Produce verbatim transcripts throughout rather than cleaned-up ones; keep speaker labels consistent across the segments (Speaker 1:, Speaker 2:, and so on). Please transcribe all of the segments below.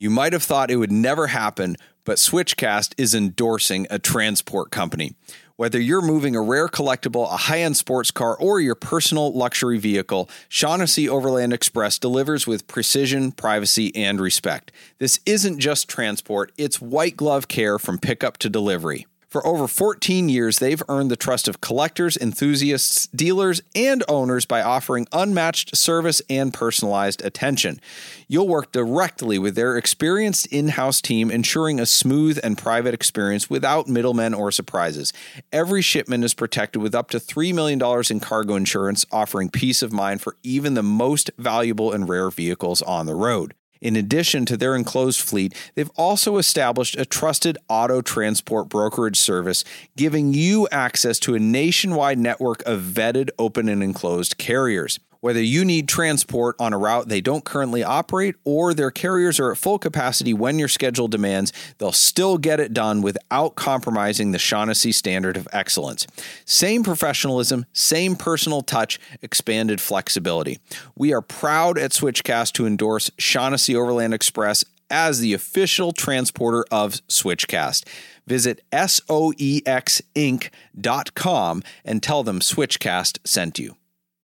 Speaker 1: You might have thought it would never happen, but Switchcast is endorsing a transport company. Whether you're moving a rare collectible, a high-end sports car, or your personal luxury vehicle, Shaughnessy Overland Express delivers with precision, privacy, and respect. This isn't just transport, it's white glove care from pickup to delivery. For over fourteen years, they've earned the trust of collectors, enthusiasts, dealers, and owners by offering unmatched service and personalized attention. You'll work directly with their experienced in-house team, ensuring a smooth and private experience without middlemen or surprises. Every shipment is protected with up to three million dollars in cargo insurance, offering peace of mind for even the most valuable and rare vehicles on the road. In addition to their enclosed fleet, they've also established a trusted auto transport brokerage service, giving you access to a nationwide network of vetted, open, and enclosed carriers. Whether you need transport on a route they don't currently operate or their carriers are at full capacity when your schedule demands, they'll still get it done without compromising the Shaughnessy standard of excellence. Same professionalism, same personal touch, expanded flexibility. We are proud at Switchcast to endorse Shaughnessy Overland Express as the official transporter of Switchcast. Visit S O E X inc dot com and tell them Switchcast sent you.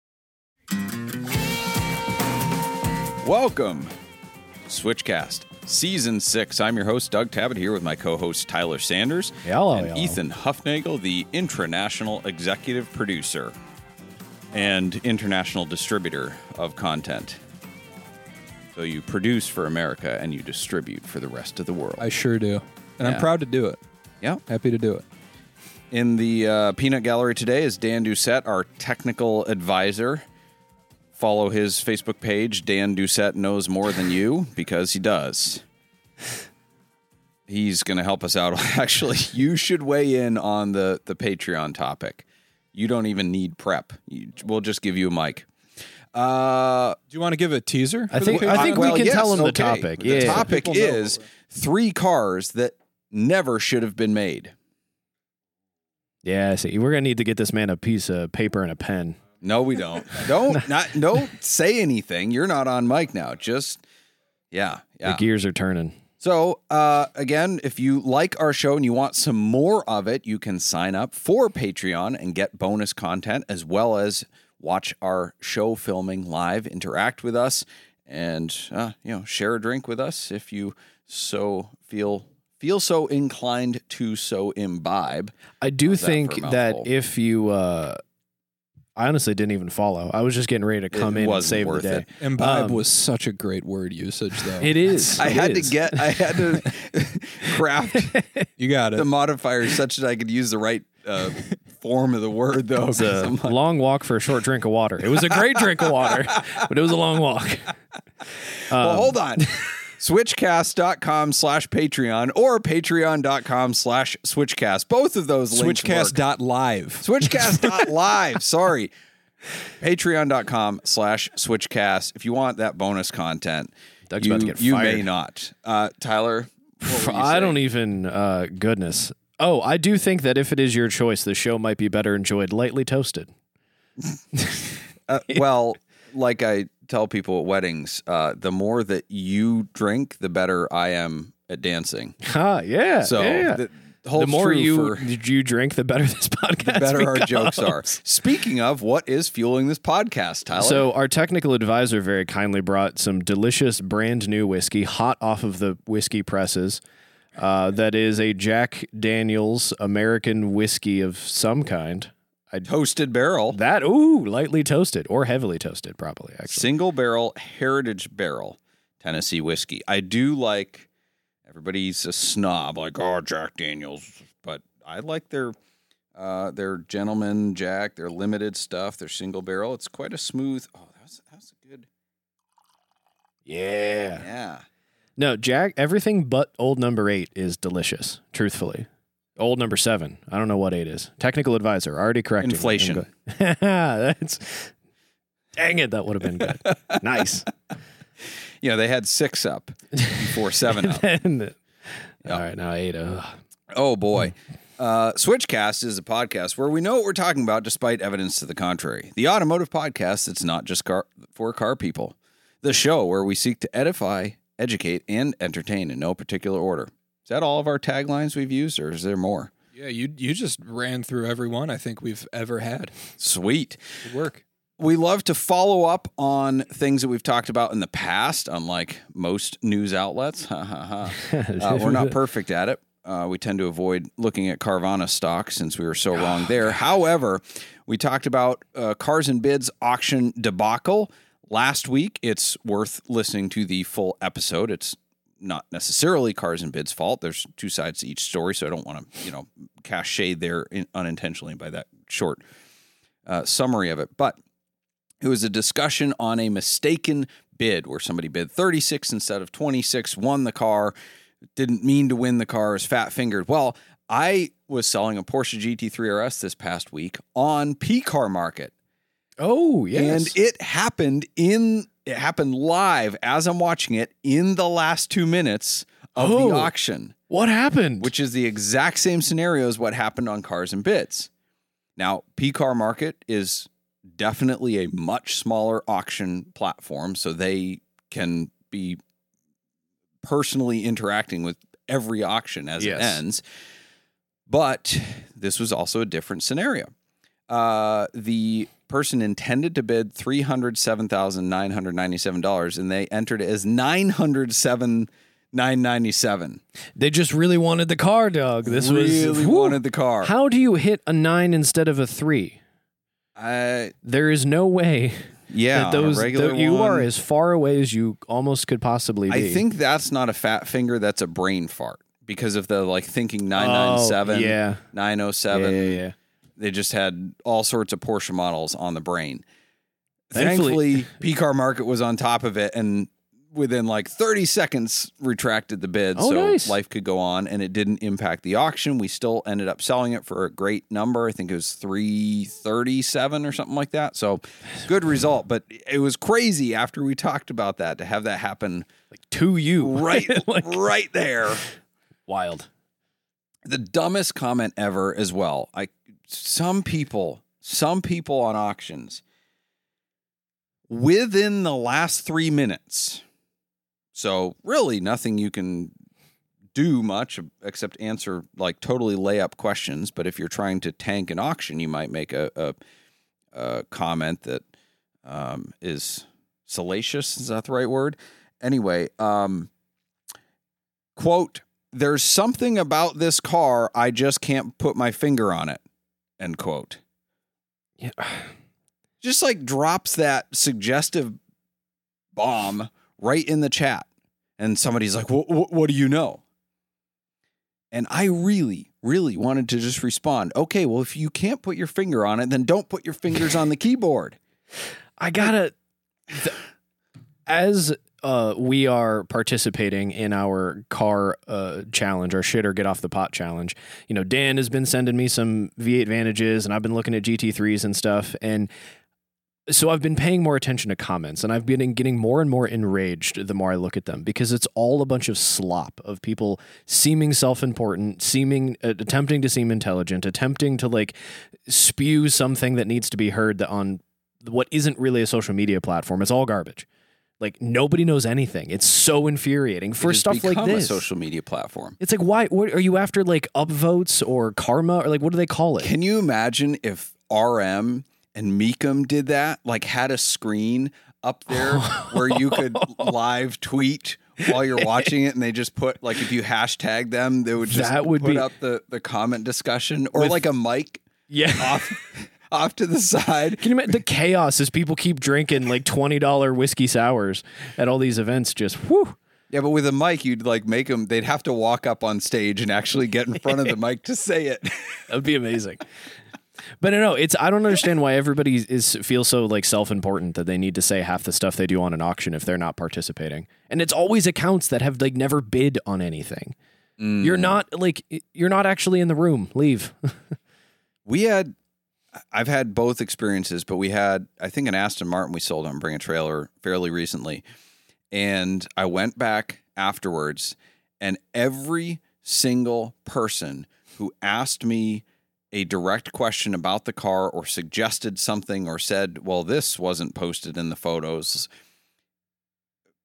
Speaker 1: Welcome to Switchcast Season six. I'm your host, Doug Tabbitt, here with my co-host, Tyler Sanders.
Speaker 2: Hello,
Speaker 1: and
Speaker 2: hello.
Speaker 1: Ethan Huffnagel, the international executive producer and international distributor of content. So you produce for America and you distribute for the rest of the world.
Speaker 3: I sure do. And
Speaker 1: Yeah.
Speaker 3: I'm proud to do it.
Speaker 1: Yeah.
Speaker 3: Happy to do it.
Speaker 1: In the uh, peanut gallery today is Dan Doucette, our technical advisor. Follow his Facebook page, Dan Doucette Knows More Than You, because he does. He's going to help us out. Actually, you should weigh in on the, the Patreon topic. You don't even need prep. You, we'll just give you a mic. Uh,
Speaker 3: Do you want to give a teaser?
Speaker 2: I
Speaker 3: for
Speaker 2: think
Speaker 3: the
Speaker 2: I
Speaker 3: Patreon?
Speaker 2: think
Speaker 1: well,
Speaker 2: we can
Speaker 1: yes,
Speaker 2: tell them the
Speaker 1: okay.
Speaker 2: topic.
Speaker 1: The
Speaker 2: Yeah.
Speaker 1: topic
Speaker 3: People know.
Speaker 1: is three cars that never should have been made.
Speaker 2: Yeah, see, we're gonna need to get this man a piece of paper and a pen.
Speaker 1: No, we don't. Don't not don't say anything. You're not on mic now. Just yeah, yeah.
Speaker 2: The gears are turning.
Speaker 1: So uh, again, if you like our show and you want some more of it, you can sign up for Patreon and get bonus content as well as watch our show filming live, interact with us, and uh, you know, share a drink with us if you so feel feel so inclined to so imbibe.
Speaker 2: I do
Speaker 1: How's that
Speaker 2: think
Speaker 1: for a
Speaker 2: that
Speaker 1: mouthful?
Speaker 2: if you, uh, I honestly didn't even follow. I was just getting ready to come
Speaker 1: It
Speaker 2: in and
Speaker 1: wasn't
Speaker 2: save the
Speaker 1: worth
Speaker 2: day.
Speaker 1: it.
Speaker 3: Imbibe
Speaker 2: Um,
Speaker 3: was such a great word usage, though.
Speaker 2: It is.
Speaker 1: I
Speaker 2: It
Speaker 1: had
Speaker 2: is.
Speaker 1: to get. I had to craft
Speaker 3: You got it.
Speaker 1: the modifiers such that I could use the right uh, form of the word, though.
Speaker 2: It was a
Speaker 1: I'm like,
Speaker 2: long walk for a short drink of water. It was a great drink of water, but it was a long walk.
Speaker 1: well,
Speaker 2: Um,
Speaker 1: hold on. Switchcast.com slash Patreon or patreon.com slash Switchcast. Both of those links work.
Speaker 3: Switchcast.live.
Speaker 1: Switchcast.live. Sorry. Patreon.com slash Switchcast. If you want that bonus content,
Speaker 2: Doug's
Speaker 1: you,
Speaker 2: about to get
Speaker 1: you
Speaker 2: fired.
Speaker 1: may not. Uh, Tyler, what were you
Speaker 2: I
Speaker 1: saying?
Speaker 2: don't even, uh, goodness. Oh, I do think that if it is your choice, the show might be better enjoyed lightly toasted.
Speaker 1: Uh, well, like I tell people at weddings, uh, the more that you drink, the better I am at dancing.
Speaker 2: Ah, yeah.
Speaker 1: So
Speaker 2: yeah.
Speaker 1: the,
Speaker 2: the
Speaker 1: holds
Speaker 2: more
Speaker 1: true
Speaker 2: you
Speaker 1: for
Speaker 2: you drink, the better this podcast
Speaker 1: the better our
Speaker 2: becomes.
Speaker 1: jokes are. Speaking of, what is fueling this podcast, Tyler?
Speaker 2: So our technical advisor very kindly brought some delicious brand new whiskey, hot off of the whiskey presses. Uh, that is a Jack Daniel's American whiskey of some kind. I
Speaker 1: Toasted barrel,
Speaker 2: that ooh lightly toasted or heavily toasted, probably actually.
Speaker 1: single barrel, heritage barrel, Tennessee whiskey. I do like. Everybody's a snob, like, oh, Jack Daniels, but I like their uh, their Gentleman Jack, their limited stuff, their single barrel. It's quite a smooth. Oh, that was that was a good.
Speaker 2: Yeah.
Speaker 1: Yeah.
Speaker 2: No, Jack. Everything but Old Number Eight is delicious. Truthfully, Old Number Seven. I don't know what eight is. Technical advisor already corrected. me.
Speaker 1: Inflation.
Speaker 2: I'm good. That's. Dang it! That would have been good. Nice.
Speaker 1: You know, they had six up before seven up.
Speaker 2: Then- All right, now eight. Ugh.
Speaker 1: Oh, boy. Uh, Switchcast is a podcast where we know what we're talking about despite evidence to the contrary. The automotive podcast that's not just car- for car people. The show where we seek to edify, educate, and entertain in no particular order. Is that all of our taglines we've used, or is there more?
Speaker 3: Yeah, you you just ran through every one I think we've ever had.
Speaker 1: Sweet.
Speaker 3: Good work.
Speaker 1: We love to follow up on things that we've talked about in the past, unlike most news outlets. Ha, ha, ha. Uh, we're not perfect at it. Uh, we tend to avoid looking at Carvana stock since we were so wrong there. However, we talked about uh, Cars and Bids auction debacle last week. It's worth listening to the full episode. It's not necessarily Cars and Bids' fault. There's two sides to each story, so I don't want to, you know, cast shade there in, unintentionally by that short uh, summary of it. But it was a discussion on a mistaken bid where somebody bid thirty-six instead of twenty-six, won the car, didn't mean to win the car, was fat-fingered. Well, I was selling a Porsche G T three R S this past week on P Car Market.
Speaker 2: Oh, yes.
Speaker 1: And it happened in it happened live as I'm watching it in the last two minutes of
Speaker 2: Oh.
Speaker 1: the auction,
Speaker 2: What happened?
Speaker 1: which is the exact same scenario as what happened on Cars and Bids. Now, P Car Market is definitely a much smaller auction platform, so they can be personally interacting with every auction as
Speaker 2: Yes.
Speaker 1: it ends. But this was also a different scenario. Uh, the person intended to bid three hundred seven thousand nine hundred ninety-seven dollars, and they entered it as nine hundred seven thousand nine hundred ninety-seven dollars.
Speaker 2: They just really wanted the car, Doug. This
Speaker 1: really
Speaker 2: was whew.
Speaker 1: wanted the car.
Speaker 2: How do you hit a nine instead of a three?
Speaker 1: I
Speaker 2: There is no way
Speaker 1: yeah,
Speaker 2: that those
Speaker 1: on a regular
Speaker 2: that you
Speaker 1: one,
Speaker 2: are as far away as you almost could possibly be.
Speaker 1: I think that's not a fat finger. That's a brain fart because of the like thinking nine ninety-seven,
Speaker 2: Oh, yeah.
Speaker 1: nine oh
Speaker 2: Yeah,
Speaker 1: seven.
Speaker 2: yeah, yeah.
Speaker 1: They just had all sorts of Porsche models on the brain.
Speaker 2: Thankfully-
Speaker 1: Thankfully, P Car Market was on top of it and within like thirty seconds retracted the bid
Speaker 2: Oh,
Speaker 1: so
Speaker 2: nice.
Speaker 1: life could go on, and it didn't impact the auction. We still ended up selling it for a great number. I think it was three thirty-seven or something like that. So good result, but it was crazy after we talked about that to have that happen
Speaker 2: To you.
Speaker 1: right
Speaker 2: Like,
Speaker 1: right there.
Speaker 2: wild.
Speaker 1: The dumbest comment ever as well. I some people, some people on auctions within the last three minutes. So really nothing you can do much except answer like totally layup questions. But if you're trying to tank an auction, you might make a, a, a comment that um, is salacious. Is that the right word? Anyway, um, quote, "There's something about this car, I just can't put my finger on it," end quote.
Speaker 2: Yeah.
Speaker 1: Just like drops that suggestive bomb right in the chat. And somebody's like, "What, what, what do you know?" And I really, really wanted to just respond, okay, well, if you can't put your finger on it, then don't put your fingers on the keyboard.
Speaker 2: I gotta, th- as uh, we are participating in our car uh, challenge, our shit or get off the pot challenge, you know, Dan has been sending me some V eight Vantages and I've been looking at G T threes and stuff. And so I've been paying more attention to comments and I've been getting more and more enraged the more I look at them because it's all a bunch of slop of people seeming self-important, seeming, uh, attempting to seem intelligent, attempting to like spew something that needs to be heard that on what isn't really a social media platform. It's all garbage. Like nobody knows anything. It's so infuriating for
Speaker 1: It has
Speaker 2: stuff like
Speaker 1: become
Speaker 2: this.
Speaker 1: a social media platform.
Speaker 2: It's like, why? What are you after? Like upvotes or karma or like what do they call it?
Speaker 1: Can you imagine if R M and Meekum did that? Like had a screen up there where you could live tweet while you're watching it, and they just put like if you hashtag them, they would just
Speaker 2: That would
Speaker 1: put
Speaker 2: be-
Speaker 1: up the the comment discussion or
Speaker 2: With-
Speaker 1: like a mic
Speaker 2: Yeah.
Speaker 1: off off to the side.
Speaker 2: Can you imagine the chaos as people keep drinking like twenty dollars whiskey sours at all these events? Just whew.
Speaker 1: Yeah, but with a mic, you'd like make them. They'd have to walk up on stage and actually get in front of the mic to say it.
Speaker 2: That would be amazing. But no, it's I don't understand why everybody is feels so like self-important that they need to say half the stuff they do on an auction if they're not participating. And it's always accounts that have like never bid on anything.
Speaker 1: Mm.
Speaker 2: You're not like you're not actually in the room. Leave.
Speaker 1: We had, I've had both experiences, but we had, I think, an Aston Martin we sold on Bring a Trailer fairly recently. And I went back afterwards, and every single person who asked me a direct question about the car or suggested something or said, well, this wasn't posted in the photos,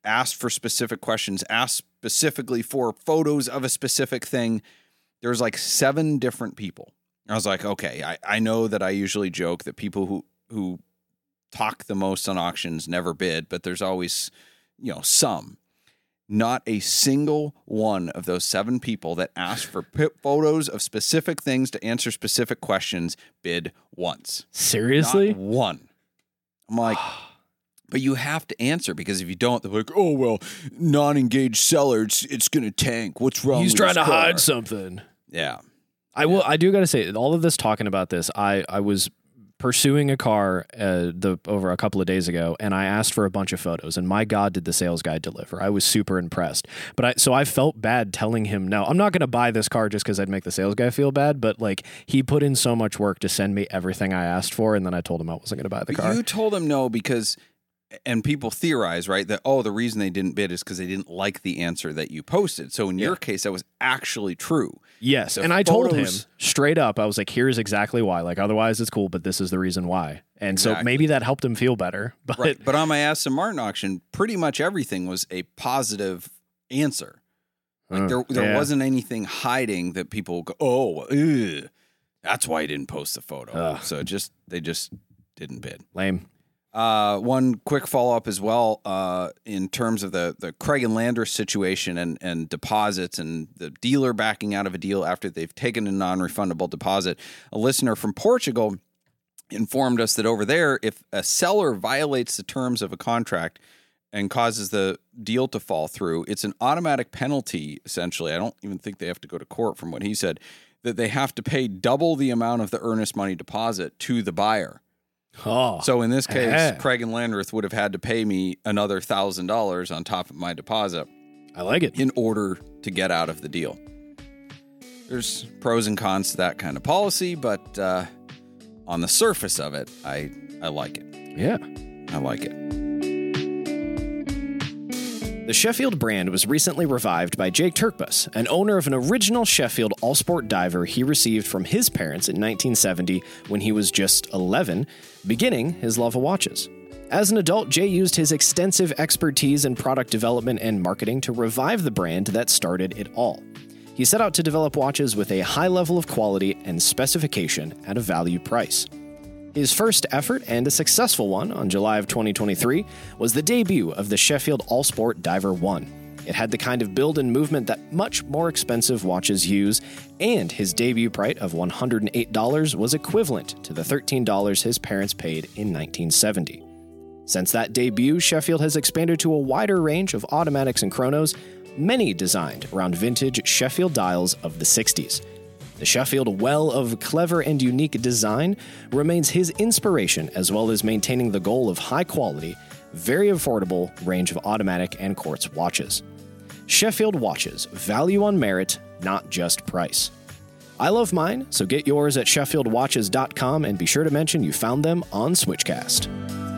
Speaker 1: asked for specific questions, asked specifically for photos of a specific thing. There was like seven different people. I was like, okay, I, I know that I usually joke that people who, who talk the most on auctions never bid, but there's always, you know, some. Not a single one of those seven people that asked for p- photos of specific things to answer specific questions bid once.
Speaker 2: Seriously?
Speaker 1: Not one. I'm like, but you have to answer, because if you don't, they're like, oh, well, non-engaged seller, it's, it's going to tank. What's wrong
Speaker 2: He's
Speaker 1: with
Speaker 2: trying
Speaker 1: this
Speaker 2: to
Speaker 1: car?
Speaker 2: hide something.
Speaker 1: Yeah.
Speaker 2: I will. I do got to say, all of this talking about this, I, I was pursuing a car uh, the over a couple of days ago, and I asked for a bunch of photos, and my God, did the sales guy deliver. I was super impressed. But I so I felt bad telling him, no, I'm not going to buy this car just because I'd make the sales guy feel bad. But like, he put in so much work to send me everything I asked for, and then I told him I wasn't going to buy the
Speaker 1: But
Speaker 2: car.
Speaker 1: you told him no because, and people theorize, right, that, oh, the reason they didn't bid is because they didn't like the answer that you posted. So in
Speaker 2: Yeah.
Speaker 1: your case, that was actually true.
Speaker 2: Yes,
Speaker 1: The
Speaker 2: and I told him
Speaker 1: photos-
Speaker 2: straight up, I was like, here's exactly why. Like, otherwise it's cool, but this is the reason why. And so
Speaker 1: Exactly.
Speaker 2: maybe that helped him feel better. But
Speaker 1: Right. But on my Aston Martin auction, pretty much everything was a positive answer. Like
Speaker 2: Uh,
Speaker 1: there, there
Speaker 2: yeah.
Speaker 1: wasn't anything hiding that people go, oh, ugh, that's why I didn't post the photo.
Speaker 2: Ugh.
Speaker 1: So just they just didn't bid.
Speaker 2: lame.
Speaker 1: Uh, one quick follow up as well, uh, in terms of the the Craig and Landers situation and and deposits and the dealer backing out of a deal after they've taken a non-refundable deposit. A listener from Portugal informed us that over there, if a seller violates the terms of a contract and causes the deal to fall through, it's an automatic penalty, essentially. I don't even think they have to go to court, from what he said, that they have to pay double the amount of the earnest money deposit to the buyer.
Speaker 2: Oh,
Speaker 1: So in this case,
Speaker 2: Ah.
Speaker 1: Craig and Landreth would have had to pay me another one thousand dollars on top of my deposit
Speaker 2: I like it.
Speaker 1: in order to get out of the deal. There's pros and cons to that kind of policy, but uh, on the surface of it, I, I like it.
Speaker 2: Yeah.
Speaker 1: I like it.
Speaker 2: The Sheffield brand was recently revived by Jake Turkbus, an owner of an original Sheffield all-sport diver he received from his parents in nineteen seventy when he was just eleven, beginning his love of watches. As an adult, Jay used his extensive expertise in product development and marketing to revive the brand that started it all. He set out to develop watches with a high level of quality and specification at a value price. His first effort, and a successful one, on July of twenty twenty-three, was the debut of the Sheffield All-Sport Diver one. It had the kind of build and movement that much more expensive watches use, and his debut price of one hundred eight dollars was equivalent to the thirteen dollars his parents paid in nineteen seventy. Since that debut, Sheffield has expanded to a wider range of automatics and chronos, many designed around vintage Sheffield dials of the sixties. The Sheffield well of clever and unique design remains his inspiration, as well as maintaining the goal of high quality, very affordable range of automatic and quartz watches. Sheffield watches, value on merit, not just price. I love mine, so get yours at sheffield watches dot com and be sure to mention you found them on Switchcast.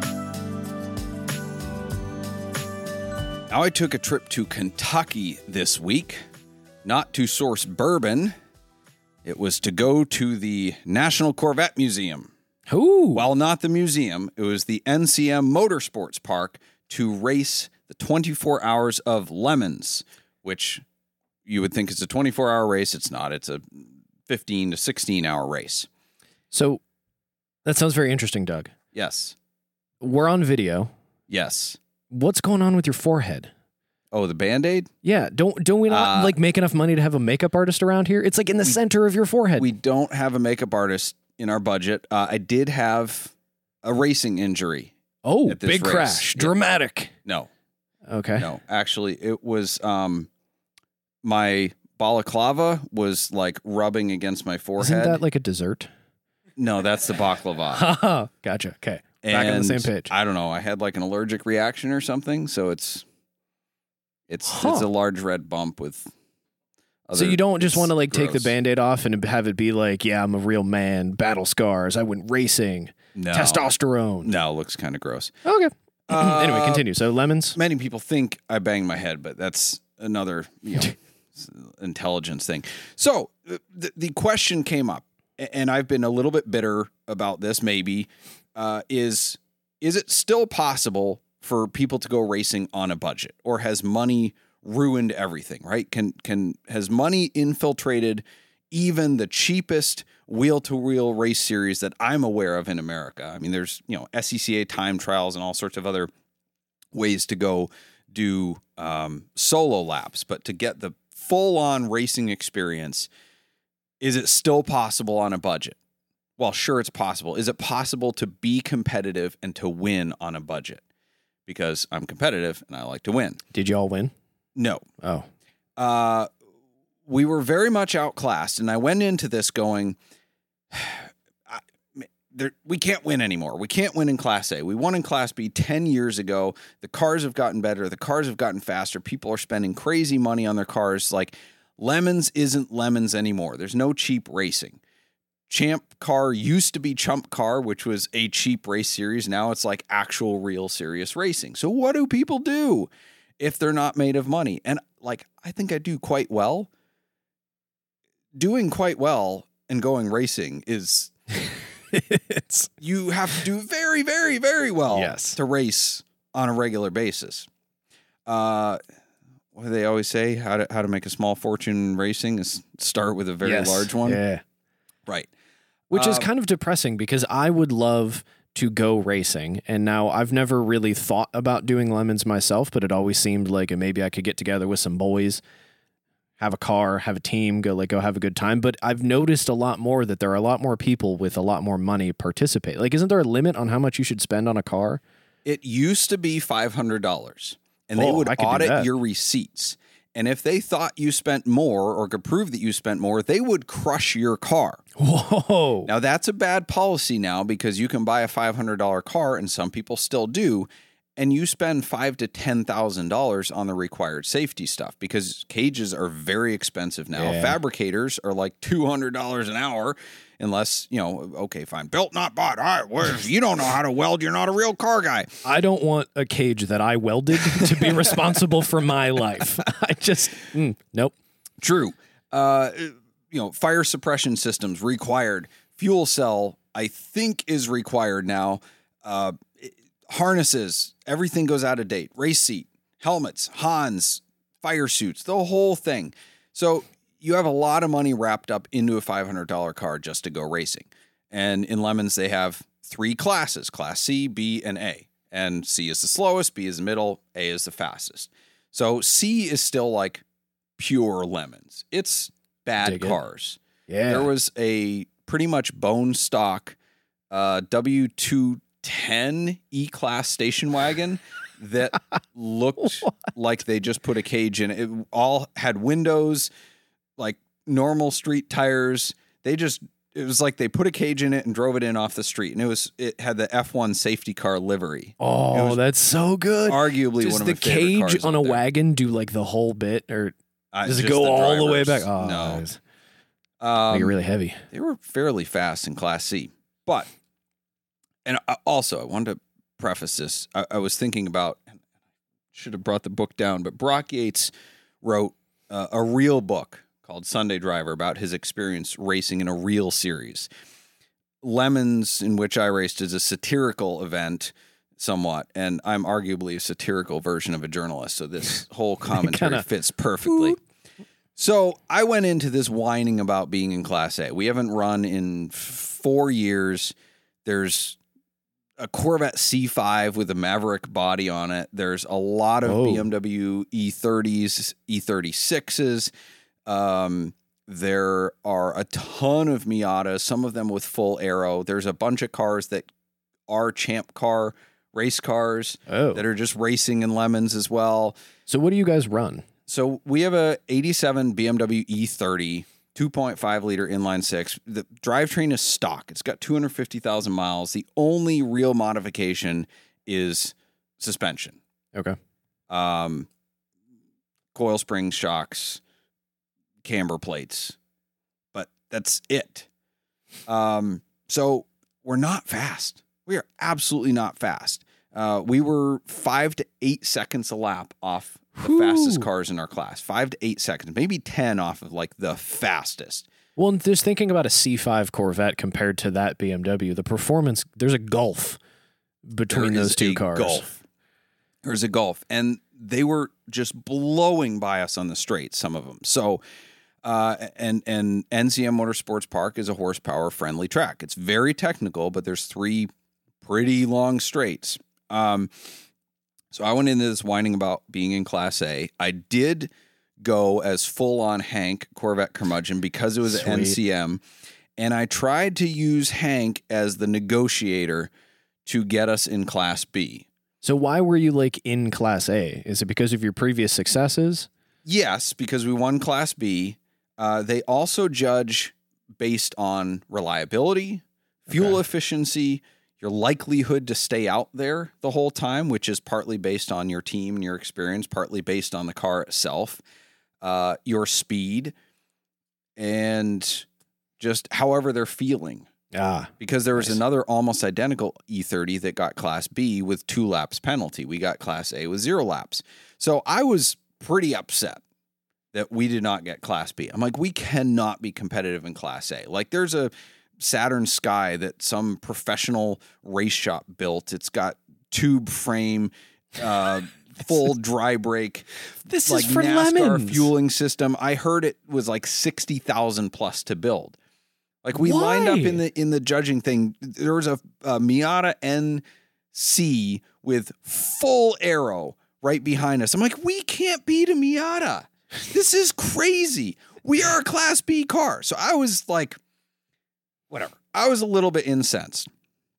Speaker 1: Now, I took a trip to Kentucky this week, not to source bourbon. It was to go to the National Corvette Museum.
Speaker 2: Ooh.
Speaker 1: While not the museum, it was the N C M Motorsports Park to race the twenty-four Hours of Lemons, which you would think is a twenty-four hour race. It's not. It's a fifteen to sixteen hour race.
Speaker 2: So that sounds very interesting, Doug.
Speaker 1: Yes.
Speaker 2: We're on video.
Speaker 1: Yes.
Speaker 2: What's going on with your forehead?
Speaker 1: Oh, the Band-Aid?
Speaker 2: Yeah, don't don't we not
Speaker 1: Uh,
Speaker 2: like make enough money to have a makeup artist around here? It's like in the center of your forehead.
Speaker 1: We don't have a makeup artist in our budget. Uh, I did have a racing injury.
Speaker 2: oh,
Speaker 1: at this
Speaker 2: big
Speaker 1: race.
Speaker 2: crash,
Speaker 1: Yeah.
Speaker 2: dramatic.
Speaker 1: No,
Speaker 2: Okay.
Speaker 1: no. Actually, it was um, my balaclava was like rubbing against my forehead.
Speaker 2: Isn't that like a dessert?
Speaker 1: No, that's the baklava.
Speaker 2: Haha, gotcha. Okay, back on the same
Speaker 1: And
Speaker 2: page.
Speaker 1: I don't know. I had like an allergic reaction or something, so it's it's
Speaker 2: Huh.
Speaker 1: it's a large red bump with.
Speaker 2: So
Speaker 1: other-
Speaker 2: you don't just
Speaker 1: it's
Speaker 2: want to like take the
Speaker 1: gross.
Speaker 2: Band-Aid off and have it be like, yeah, I'm a real man, battle scars, I went racing,
Speaker 1: No.
Speaker 2: testosterone.
Speaker 1: No, it looks kind of gross.
Speaker 2: Okay.
Speaker 1: Uh,
Speaker 2: anyway, continue. So lemons.
Speaker 1: Many people think I banged my head, but that's another you know intelligence thing. So the the question came up, and I've been a little bit bitter about this. Maybe uh, is is it still possible for people to go racing on a budget, or has money ruined everything, right? Can can has money infiltrated even the cheapest wheel-to-wheel race series that I'm aware of in America? I mean, there's, you know, S C C A time trials and all sorts of other ways to go do um, solo laps, but to get the full-on racing experience, is it still possible on a budget? Well, sure, it's possible. Is it possible to be competitive and to win on a budget? Because I'm competitive and I like to win.
Speaker 2: Did y'all win?
Speaker 1: No.
Speaker 2: Oh.
Speaker 1: Uh, we were very much outclassed, and I went into this going, I, there, we can't win anymore. We can't win in Class A. We won in Class B ten years ago. The cars have gotten better. The cars have gotten faster. People are spending crazy money on their cars. Like, Lemons isn't Lemons anymore. There's no cheap racing. Champ Car used to be Chump Car, which was a cheap race series. Now it's like actual, real, serious racing. So what do people do if they're not made of money? And like, I think I do quite well. Doing quite well and going racing is,
Speaker 2: it's
Speaker 1: you have to do very, very, very well
Speaker 2: Yes.
Speaker 1: to race on a regular basis. Uh, what do they always say? How to how to make a small fortune in racing is start with a very
Speaker 2: yes.
Speaker 1: large one.
Speaker 2: Yeah.
Speaker 1: Right.
Speaker 2: Which is
Speaker 1: Um,
Speaker 2: kind of depressing because I would love to go racing. And now I've never really thought about doing Lemons myself, but it always seemed like maybe I could get together with some boys, have a car, have a team, go like go have a good time. But I've noticed a lot more that there are a lot more people with a lot more money participate. Like, isn't there a limit on how much you should spend on a car?
Speaker 1: It used to be five hundred dollars, and they
Speaker 2: Oh,
Speaker 1: would
Speaker 2: I could do
Speaker 1: audit
Speaker 2: that.
Speaker 1: your receipts. And if they thought you spent more or could prove that you spent more, they would crush your car.
Speaker 2: Whoa.
Speaker 1: Now, that's a bad policy now, because you can buy a five hundred dollars car, and some people still do, and you spend five thousand to ten thousand dollars on the required safety stuff, because cages are very expensive now.
Speaker 2: Yeah.
Speaker 1: Fabricators are like two hundred dollars an hour, unless, you know, okay, fine. Built, not bought. All right, well, if you don't know how to weld, you're not a real car guy.
Speaker 2: I don't want a cage that I welded to be responsible for my life. I just, mm, nope.
Speaker 1: True. Uh, you know, fire suppression systems required. Fuel cell, I think, is required now. Uh, harnesses, everything goes out of date. Race seat, helmets, Hans, fire suits, the whole thing. So you have a lot of money wrapped up into a five hundred dollars car just to go racing. And in Lemons, they have three classes, Class C, B, and A. And C is the slowest, B is the middle, A is the fastest. So C is still like pure Lemons. It's bad
Speaker 2: Dig it.
Speaker 1: cars.
Speaker 2: Yeah.
Speaker 1: There was a pretty much bone stock uh, W two ten E-Class station wagon that looked like they just put a cage in it. It all had windows, like normal street tires. They just, it was like they put a cage in it and drove it in off the street. And it was, it had the F one safety car livery.
Speaker 2: Oh,
Speaker 1: was
Speaker 2: that's so good.
Speaker 1: Arguably
Speaker 2: Does
Speaker 1: one of
Speaker 2: the
Speaker 1: my favorite
Speaker 2: cage
Speaker 1: cars
Speaker 2: on
Speaker 1: out
Speaker 2: a
Speaker 1: there.
Speaker 2: wagon do like the whole bit, or
Speaker 1: Uh,
Speaker 2: does it
Speaker 1: just
Speaker 2: go
Speaker 1: the
Speaker 2: all the way
Speaker 1: drivers.
Speaker 2: back? Oh,
Speaker 1: No.
Speaker 2: nice.
Speaker 1: Um,
Speaker 2: Make it really heavy.
Speaker 1: They were fairly fast in Class C. But, and I- also, I wanted to preface this. I, I was thinking about, should have brought the book down, but Brock Yates wrote uh, a real book called Sunday Driver about his experience racing in a real series. Lemons, in which I raced, is a satirical event somewhat, and I'm arguably a satirical version of a journalist, so this whole commentary
Speaker 2: Kinda-
Speaker 1: fits perfectly. So I went into this whining about being in Class A. We haven't run in f- four years. There's a Corvette C five with a Maverick body on it. There's a lot of
Speaker 2: Oh.
Speaker 1: B M W E thirties, E thirty-sixes. Um, there are a ton of Miatas, some of them with full aero. There's a bunch of cars that are Champ Car race cars
Speaker 2: Oh.
Speaker 1: that are just racing in Lemons as well.
Speaker 2: So what do you guys run?
Speaker 1: So we have a eighty-seven B M W E thirty, two point five liter inline six. The drivetrain is stock. It's got two hundred fifty thousand miles. The only real modification is suspension.
Speaker 2: Okay.
Speaker 1: Um, coil springs, shocks, camber plates. But that's it. Um, so we're not fast. We are absolutely not fast. Uh, we were five to eight seconds a lap off the
Speaker 2: Whew.
Speaker 1: fastest cars in our class. Five to eight seconds, maybe ten off of like the fastest.
Speaker 2: Well, and just thinking about a C five Corvette compared to that B M W, the performance, there's a gulf between
Speaker 1: There
Speaker 2: those
Speaker 1: is
Speaker 2: two
Speaker 1: a
Speaker 2: cars.
Speaker 1: Gulf. There was a Gulf, and they were just blowing by us on the straight, some of them. So, uh, and and N C M Motorsports Park is a horsepower-friendly track. It's very technical, but there's three pretty long straights. Um, so I went into this whining about being in Class A. I did go as full-on Hank, Corvette curmudgeon, because it was
Speaker 2: Sweet.
Speaker 1: at N C M, and I tried to use Hank as the negotiator to get us in Class B.
Speaker 2: So why were you like in Class A? Is it because of your previous successes?
Speaker 1: Yes, because we won Class B. Uh, they also judge based on reliability, fuel
Speaker 2: Okay.
Speaker 1: efficiency, your likelihood to stay out there the whole time, which is partly based on your team and your experience, partly based on the car itself, uh, your speed, and just however they're feeling.
Speaker 2: Ah,
Speaker 1: Because there was
Speaker 2: Nice.
Speaker 1: another almost identical E thirty that got Class B with two laps penalty. We got Class A with zero laps. So I was pretty upset that we did not get Class B. I'm like, we cannot be competitive in Class A. Like, there's a Saturn Sky that some professional race shop built. It's got tube frame, uh, full dry brake,
Speaker 2: this
Speaker 1: like
Speaker 2: is for
Speaker 1: NASCAR
Speaker 2: lemons.
Speaker 1: fueling system. I heard it was like sixty thousand plus to build. Like we lined up
Speaker 2: Why?
Speaker 1: in the in the judging thing. There was a, a Miata N C with full aero right behind us. I'm like, we can't beat a Miata. This is crazy. We are a Class B car. So I was like, whatever. I was a little bit incensed.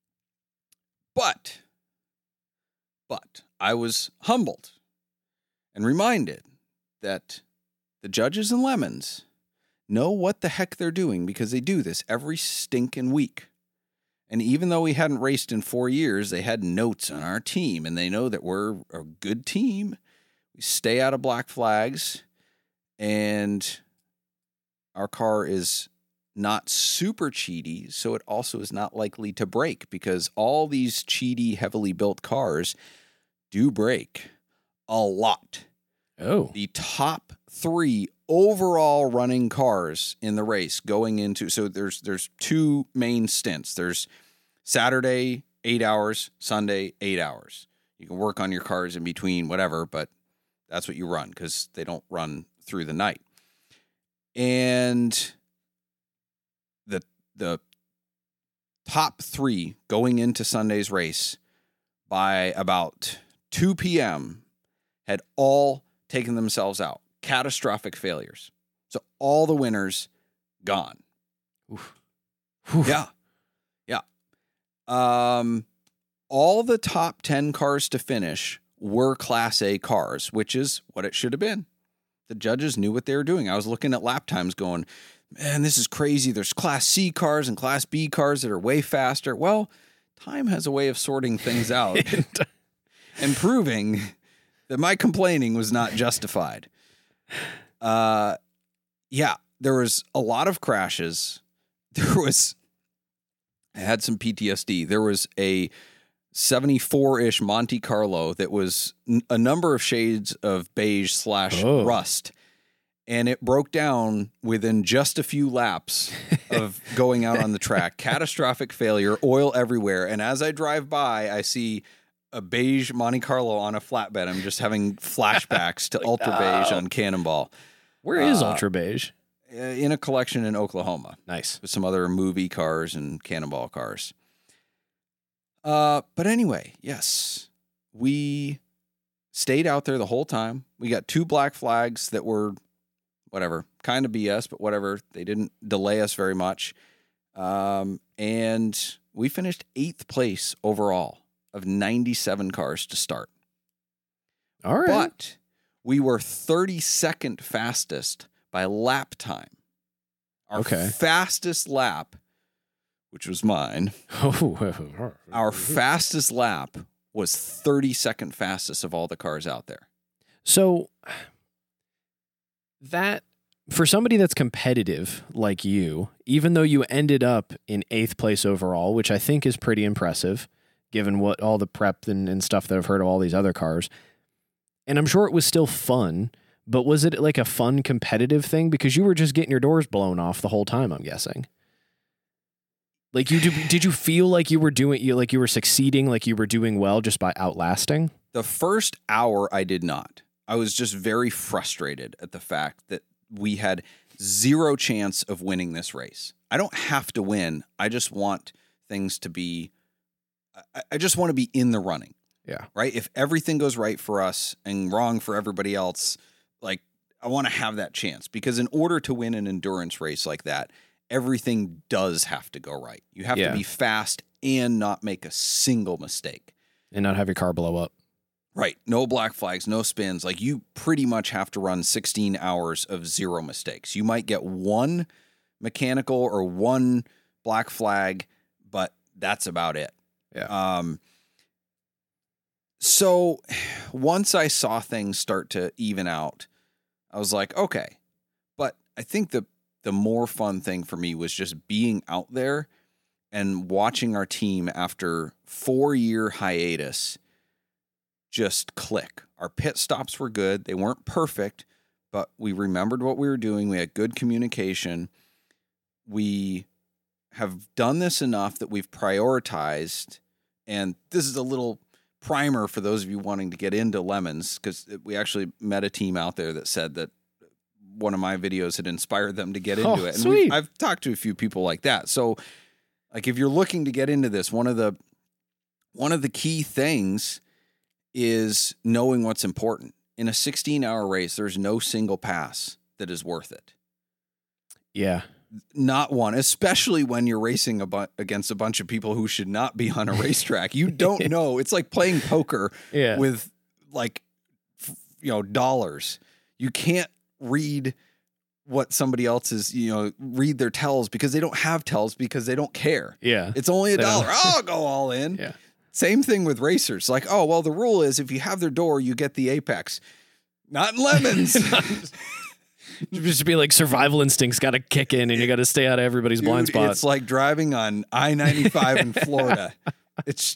Speaker 1: But, but I was humbled and reminded that the judges and lemons know what the heck they're doing because they do this every stinking week. And even though we hadn't raced in four years, they had notes on our team, and they know that we're a good team. We stay out of black flags, and our car is not super cheaty, so it also is not likely to break because all these cheaty, heavily built cars do break a lot.
Speaker 2: Oh,
Speaker 1: The top three overall running cars in the race going into, so there's there's two main stints. There's Saturday, eight hours, Sunday, eight hours. You can work on your cars in between, whatever, but that's what you run because they don't run through the night. And the the top three going into Sunday's race by about two p.m. had all taken themselves out. Catastrophic failures. So all the winners gone.
Speaker 2: Oof.
Speaker 1: Yeah. Yeah. Um, all the top ten cars to finish were Class A cars, which is what it should have been. The judges knew what they were doing. I was looking at lap times going, man, this is crazy. There's Class C cars and Class B cars that are way faster. Well, time has a way of sorting things out and proving that my complaining was not justified. Uh, yeah, there was a lot of crashes. There was, I had some P T S D. There was a seventy-four-ish Monte Carlo that was n- a number of shades of beige slash
Speaker 2: Oh.
Speaker 1: rust. And it broke down within just a few laps of going out on the track. Catastrophic failure, oil everywhere. And as I drive by, I see a beige Monte Carlo on a flatbed. I'm just having flashbacks to Ultra Beige on Cannonball.
Speaker 2: where is
Speaker 1: Uh,
Speaker 2: Ultra Beige?
Speaker 1: uh, in a collection in Oklahoma
Speaker 2: Nice.
Speaker 1: with some other movie cars and Cannonball cars. Uh, but anyway, yes, we stayed out there the whole time. We got two black flags that were whatever, kind of B S, but whatever. They didn't delay us very much. Um, and we finished eighth place overall of ninety-seven cars to start.
Speaker 2: All right.
Speaker 1: But we were thirty-second fastest by lap time. Our
Speaker 2: Okay.
Speaker 1: fastest lap, which was mine,
Speaker 2: Oh,
Speaker 1: our fastest lap was thirty-second fastest of all the cars out there.
Speaker 2: so that for somebody that's competitive like you, even though you ended up in eighth place overall, which I think is pretty impressive, given what all the prep and, and stuff that I've heard of all these other cars. And I'm sure it was still fun, but was it like a fun competitive thing? Because you were just getting your doors blown off the whole time, I'm guessing. Like you did, did you feel like you were doing you like you were succeeding, like you were doing well just by outlasting?
Speaker 1: The first hour, I did not. I was just very frustrated at the fact that we had zero chance of winning this race. I don't have to win. I just want things to be, I, I just want to be in the running.
Speaker 2: Yeah.
Speaker 1: Right? If everything goes right for us and wrong for everybody else, like I want to have that chance, because in order to win an endurance race like that, everything does have to go right. You have
Speaker 2: Yeah.
Speaker 1: to be fast and not make a single mistake.
Speaker 2: And not have your car blow up.
Speaker 1: Right. No black flags, no spins. Like you pretty much have to run sixteen hours of zero mistakes. You might get one mechanical or one black flag, but that's about it.
Speaker 2: Yeah.
Speaker 1: Um, so once I saw things start to even out, I was like, okay. But I think the the more fun thing for me was just being out there and watching our team after four-year hiatus just click. Our pit stops were good. They weren't perfect, but we remembered what we were doing. We had good communication. We have done this enough that we've prioritized, and this is a little primer for those of you wanting to get into lemons, because we actually met a team out there that said that one of my videos had inspired them to get into
Speaker 2: Oh,
Speaker 1: it. And
Speaker 2: sweet.
Speaker 1: we've- I've talked to a few people like that. So like if you're looking to get into this, one of the one of the key things is knowing what's important. In a sixteen-hour race, there's no single pass that is worth it.
Speaker 2: Yeah.
Speaker 1: Not one, especially when you're racing a bu- against a bunch of people who should not be on a racetrack. You don't know. It's like playing poker
Speaker 2: Yeah.
Speaker 1: with like, f- you know, dollars. You can't read what somebody else is, you know, read their tells because they don't have tells because they don't care.
Speaker 2: Yeah.
Speaker 1: It's only a
Speaker 2: They don't-
Speaker 1: dollar. I'll go all in.
Speaker 2: Yeah.
Speaker 1: Same thing with racers. Like, oh, well, the rule is if you have their door, you get the apex. Not in lemons.
Speaker 2: Just be like survival instincts got to kick in and you got to stay out of everybody's blind
Speaker 1: Dude,
Speaker 2: spot.
Speaker 1: It's like driving on I ninety-five in Florida. It's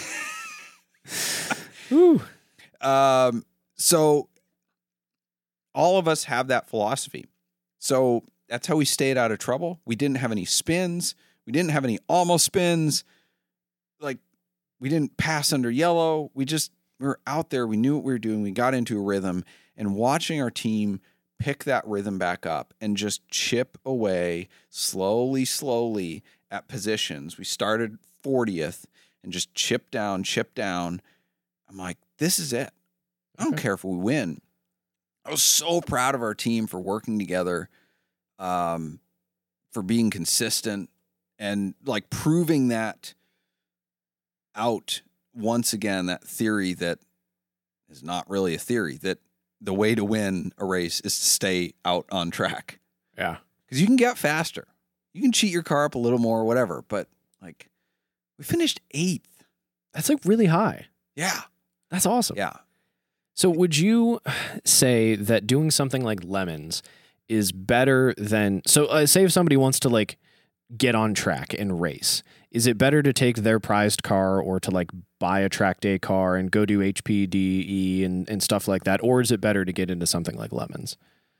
Speaker 2: Woo.
Speaker 1: um so all of us have that philosophy. So that's how we stayed out of trouble. We didn't have any spins. We didn't have any almost spins. Like we didn't pass under yellow. We just we were out there. We knew what we were doing. We got into a rhythm, and watching our team pick that rhythm back up and just chip away slowly, slowly at positions. We started fortieth and just chip down, chip down. I'm like, this is it. I don't
Speaker 2: Okay.
Speaker 1: care if we win. I was so proud of our team for working together, um, for being consistent and like proving that out once again, that theory that is not really a theory, that the way to win a race is to stay out on track.
Speaker 2: Yeah.
Speaker 1: Because you can get faster. You can cheat your car up a little more, whatever. But like, we finished eighth.
Speaker 2: That's like really high.
Speaker 1: Yeah.
Speaker 2: That's awesome.
Speaker 1: Yeah.
Speaker 2: So would you say that doing something like lemons is better than, so uh, say if somebody wants to like get on track and race, is it better to take their prized car or to like buy a track day car and go do H P D E and, and stuff like that? Or is it better to get into something like lemons?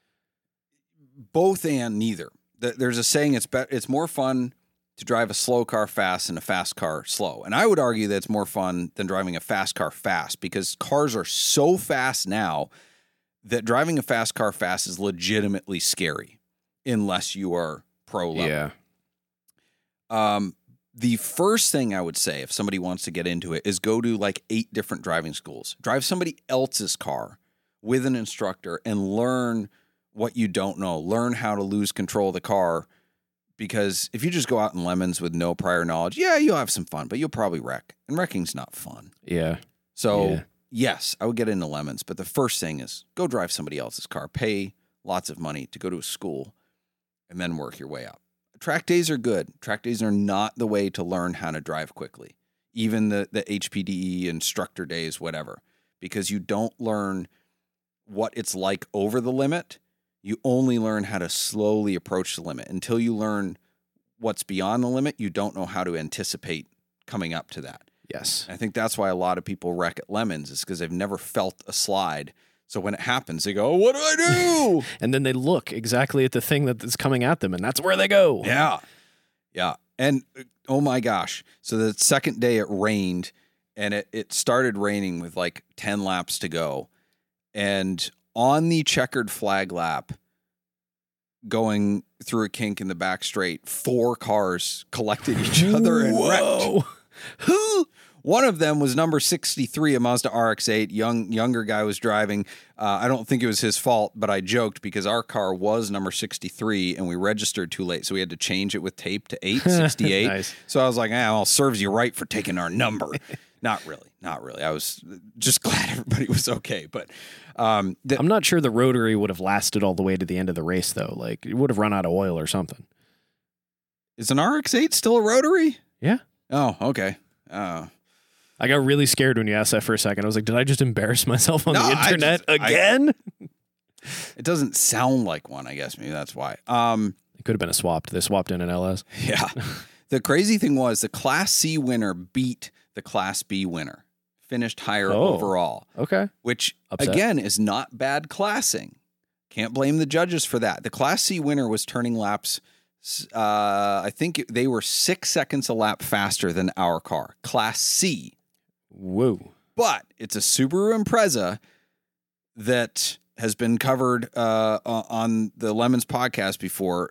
Speaker 1: Both and neither. Th- There's a saying it's be- it's more fun to drive a slow car fast and a fast car slow. And I would argue that it's more fun than driving a fast car fast, because cars are so fast now that driving a fast car fast is legitimately scary unless you are pro level. Um, the first thing I would say if somebody wants to get into it is go to like eight different driving schools. Drive somebody else's car with an instructor and learn what you don't know. Learn how to lose control of the car, because if you just go out in lemons with no prior knowledge, yeah, you'll have some fun, but you'll probably wreck. And wrecking's not fun.
Speaker 2: Yeah.
Speaker 1: So,
Speaker 2: Yeah.
Speaker 1: yes, I would get into lemons, but the first thing is go drive somebody else's car, pay lots of money to go to a school, and then work your way up. Track days are good. Track days are not the way to learn how to drive quickly. Even the, the H P D E instructor days, whatever, because you don't learn what it's like over the limit. You only learn how to slowly approach the limit. Until you learn what's beyond the limit, you don't know how to anticipate coming up to that.
Speaker 2: Yes.
Speaker 1: I think that's why a lot of people wreck at lemons, is because they've never felt a slide. So when it happens, they go, what do I do?
Speaker 2: And then they look exactly at the thing that is coming at them, and that's where they go.
Speaker 1: Yeah. Yeah. And uh, oh my gosh. So the second day it rained, and it, it started raining with like ten laps to go. And on the checkered flag lap, going through a kink in the back straight, four cars collected each other and wrecked. Who? One of them was number sixty-three, a Mazda R X eight. Young, younger guy was driving. Uh, I don't think it was his fault, but I joked because our car was number sixty-three and we registered too late. So we had to change it with tape to eight sixty-eight. Nice. So I was like, ah, well, serves you right for taking our number. Not really. Not really. I was just glad everybody was okay. But um,
Speaker 2: the, I'm not sure the rotary would have lasted all the way to the end of the race, though. Like, it would have run out of oil or something.
Speaker 1: Is an R X eight still a rotary?
Speaker 2: Yeah.
Speaker 1: Oh, okay. Oh.
Speaker 2: I got really scared when you asked that for a second. I was like, did I just embarrass myself on
Speaker 1: no,
Speaker 2: the internet
Speaker 1: I just,
Speaker 2: again?
Speaker 1: I, it doesn't sound like one, I guess. Maybe that's why. Um,
Speaker 2: it could have been a swapped. They swapped in an L S.
Speaker 1: Yeah. The crazy thing was the Class C winner beat the Class B winner. Finished higher
Speaker 2: oh,
Speaker 1: overall.
Speaker 2: Okay.
Speaker 1: Which,
Speaker 2: Upset.
Speaker 1: again, is not bad classing. Can't blame the judges for that. The Class C winner was turning laps... Uh, I think they were six seconds a lap faster than our car. Class C.
Speaker 2: Whoa.
Speaker 1: But it's a Subaru Impreza that has been covered uh, on the Lemons podcast before.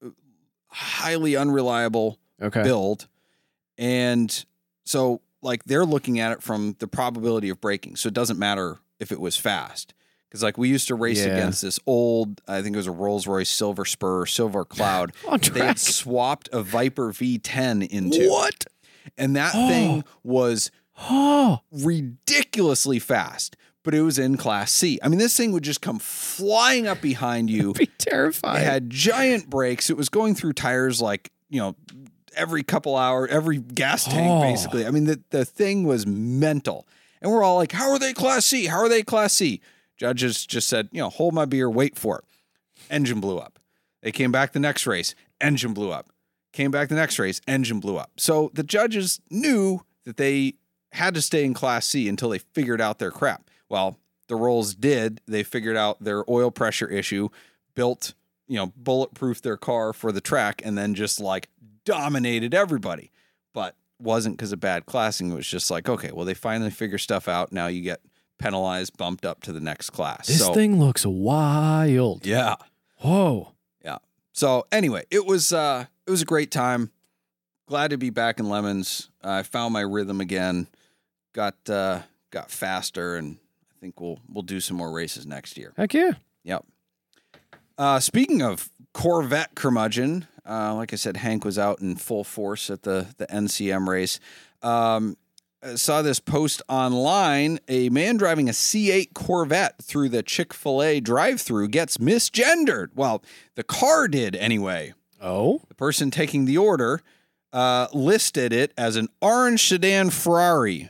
Speaker 1: Highly unreliable
Speaker 2: okay.
Speaker 1: build. And so, like, they're looking at it from the probability of braking. So it doesn't matter if it was fast. Because, like, we used to race yeah. against this old, I think it was a Rolls-Royce Silver Spur, Silver Cloud. They had swapped a Viper V ten into.
Speaker 2: What?
Speaker 1: And that oh. thing was
Speaker 2: oh.
Speaker 1: ridiculously fast, but it was in Class C. I mean, this thing would just come flying up behind you.
Speaker 2: That'd be terrifying.
Speaker 1: It had giant brakes. It was going through tires like, you know, every couple hours, every gas tank, oh. basically. I mean, the, the thing was mental. And we're all like, how are they Class C? How are they Class C? Judges just said, you know, hold my beer, wait for it. Engine blew up. They came back the next race, engine blew up. Came back the next race, engine blew up. So the judges knew that they had to stay in Class C until they figured out their crap. Well, the Rolls did. They figured out their oil pressure issue, built, you know, bulletproofed their car for the track, and then just like dominated everybody. But wasn't because of bad classing. It was just like, okay, well, they finally figure stuff out. Now you get penalized, bumped up to the next class.
Speaker 2: This
Speaker 1: so,
Speaker 2: thing looks wild.
Speaker 1: Yeah.
Speaker 2: Whoa.
Speaker 1: Yeah. So anyway, it was uh, it was a great time. Glad to be back in Lemons. Uh, I found my rhythm again. Got uh, got faster, and I think we'll we'll do some more races next year.
Speaker 2: Heck yeah.
Speaker 1: Yep. Uh, speaking of Corvette curmudgeon, uh, like I said, Hank was out in full force at the the N C M race. Um, I saw this post online. A man driving a C eight Corvette through the Chick-fil-A drive-thru gets misgendered. Well, the car did anyway.
Speaker 2: Oh?
Speaker 1: The person taking the order uh, listed it as an orange sedan Ferrari.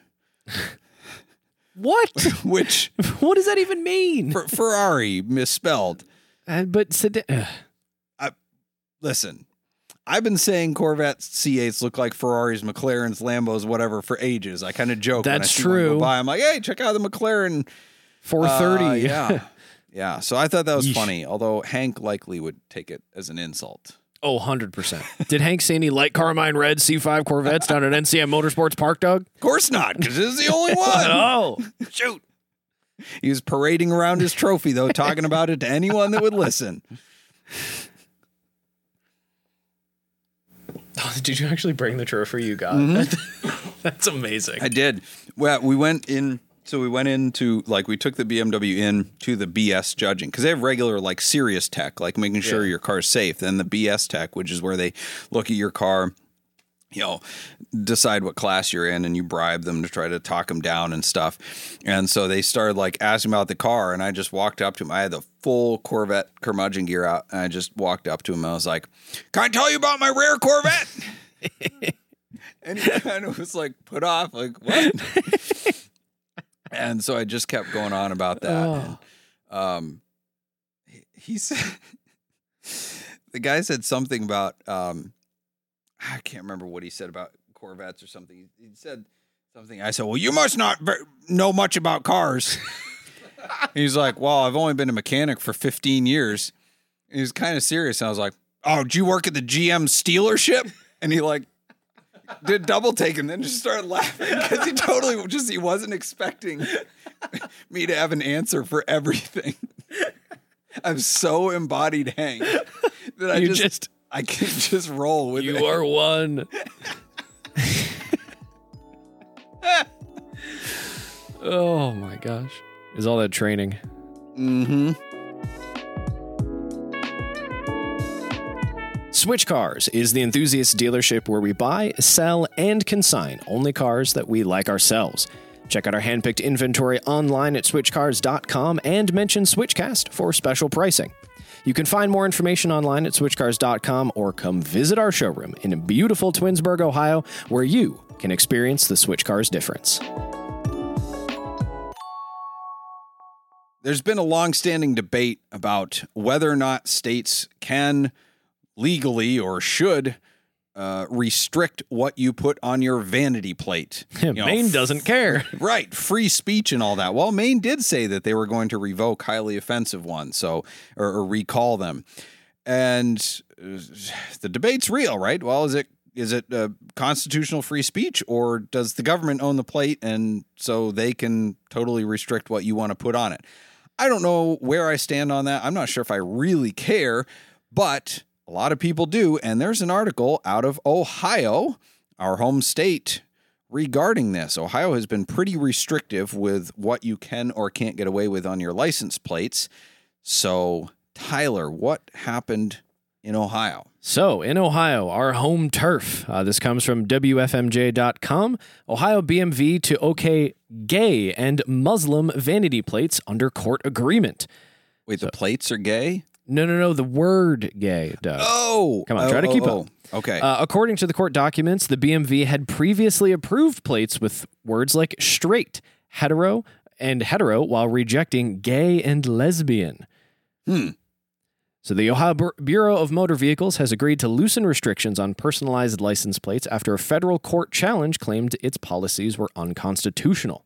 Speaker 2: What?
Speaker 1: Which?
Speaker 2: What does that even mean?
Speaker 1: Fer- Ferrari misspelled.
Speaker 2: Uh, but sedan. Uh.
Speaker 1: I, listen. I've been saying Corvette C eights look like Ferraris, McLarens, Lambos, whatever for ages. I kind of joke.
Speaker 2: That's
Speaker 1: when I see
Speaker 2: true.
Speaker 1: One go by. I'm like, hey, check out the McLaren
Speaker 2: four thirty.
Speaker 1: Uh, yeah. Yeah. So I thought that was
Speaker 2: Yeesh.
Speaker 1: funny, although Hank likely would take it as an insult.
Speaker 2: Oh, one hundred percent. Did Hank see any light Carmine red C five Corvettes down at N C M Motorsports Park, Doug?
Speaker 1: Of course not, because this is the only one.
Speaker 2: Oh, shoot.
Speaker 1: He was parading around his trophy, though, talking about it to anyone that would listen.
Speaker 2: Oh, did you actually bring the trophy you got?
Speaker 1: Mm-hmm.
Speaker 2: That's amazing.
Speaker 1: I did. Well, we went in. So we went into, like, we took the B M W in to the B S judging because they have regular, like, serious tech, like making sure
Speaker 2: yeah.
Speaker 1: your car's safe. Then the B S tech, which is where they look at your car, you know, decide what class you're in, and you bribe them to try to talk them down and stuff. And so they started, like, asking about the car, and I just walked up to him. I had the full Corvette curmudgeon gear out, and I just walked up to him, and I was like, can I tell you about my rare Corvette? And he kind of was, like, put off, like, what? And so I just kept going on about that.
Speaker 2: Oh.
Speaker 1: And, um, he, he said, the guy said something about, um, I can't remember what he said about Corvettes or something. He, he said something. I said, well, you must not ver- know much about cars. He's like, well, I've only been a mechanic for fifteen years. And he was kind of serious. And I was like, oh, did you work at the G M dealership? And he like did double take and then just started laughing because he totally just he wasn't expecting me to have an answer for everything. I'm so embodied Hank that I
Speaker 2: You
Speaker 1: just,
Speaker 2: just-
Speaker 1: I can just roll with it.
Speaker 2: You are one. Oh my gosh. Is all that training?
Speaker 1: Mm-hmm.
Speaker 2: Switch Cars is the enthusiast dealership where we buy, sell, and consign only cars that we like ourselves. Check out our handpicked inventory online at switch cars dot com and mention Switchcast for special pricing. You can find more information online at switch cars dot com or come visit our showroom in beautiful Twinsburg, Ohio, where you can experience the Switch Cars difference.
Speaker 1: There's been a long-standing debate about whether or not states can legally or should uh, restrict what you put on your vanity plate. You know,
Speaker 2: Maine doesn't care.
Speaker 1: Right, free speech and all that. Well, Maine did say that they were going to revoke highly offensive ones, so or, or recall them. And uh, the debate's real, right? Well, is it is it uh, constitutional free speech, or does the government own the plate and so they can totally restrict what you want to put on it? I don't know where I stand on that. I'm not sure if I really care, but a lot of people do. And there's an article out of Ohio, our home state, regarding this. Ohio has been pretty restrictive with what you can or can't get away with on your license plates. So, Tyler, what happened in Ohio?
Speaker 2: So, in Ohio, our home turf, uh, this comes from W F M J dot com, Ohio B M V to okay gay and Muslim vanity plates under court agreement.
Speaker 1: Wait, the plates are gay?
Speaker 2: No, no, no, the word gay, Doug.
Speaker 1: Oh!
Speaker 2: Come on,
Speaker 1: oh,
Speaker 2: try to
Speaker 1: oh,
Speaker 2: keep
Speaker 1: oh.
Speaker 2: up.
Speaker 1: Okay.
Speaker 2: Uh, according to the court documents, the B M V had previously approved plates with words like straight, hetero, and hetero while rejecting gay and lesbian.
Speaker 1: Hmm.
Speaker 2: So the Ohio Bur- Bureau of Motor Vehicles has agreed to loosen restrictions on personalized license plates after a federal court challenge claimed its policies were unconstitutional.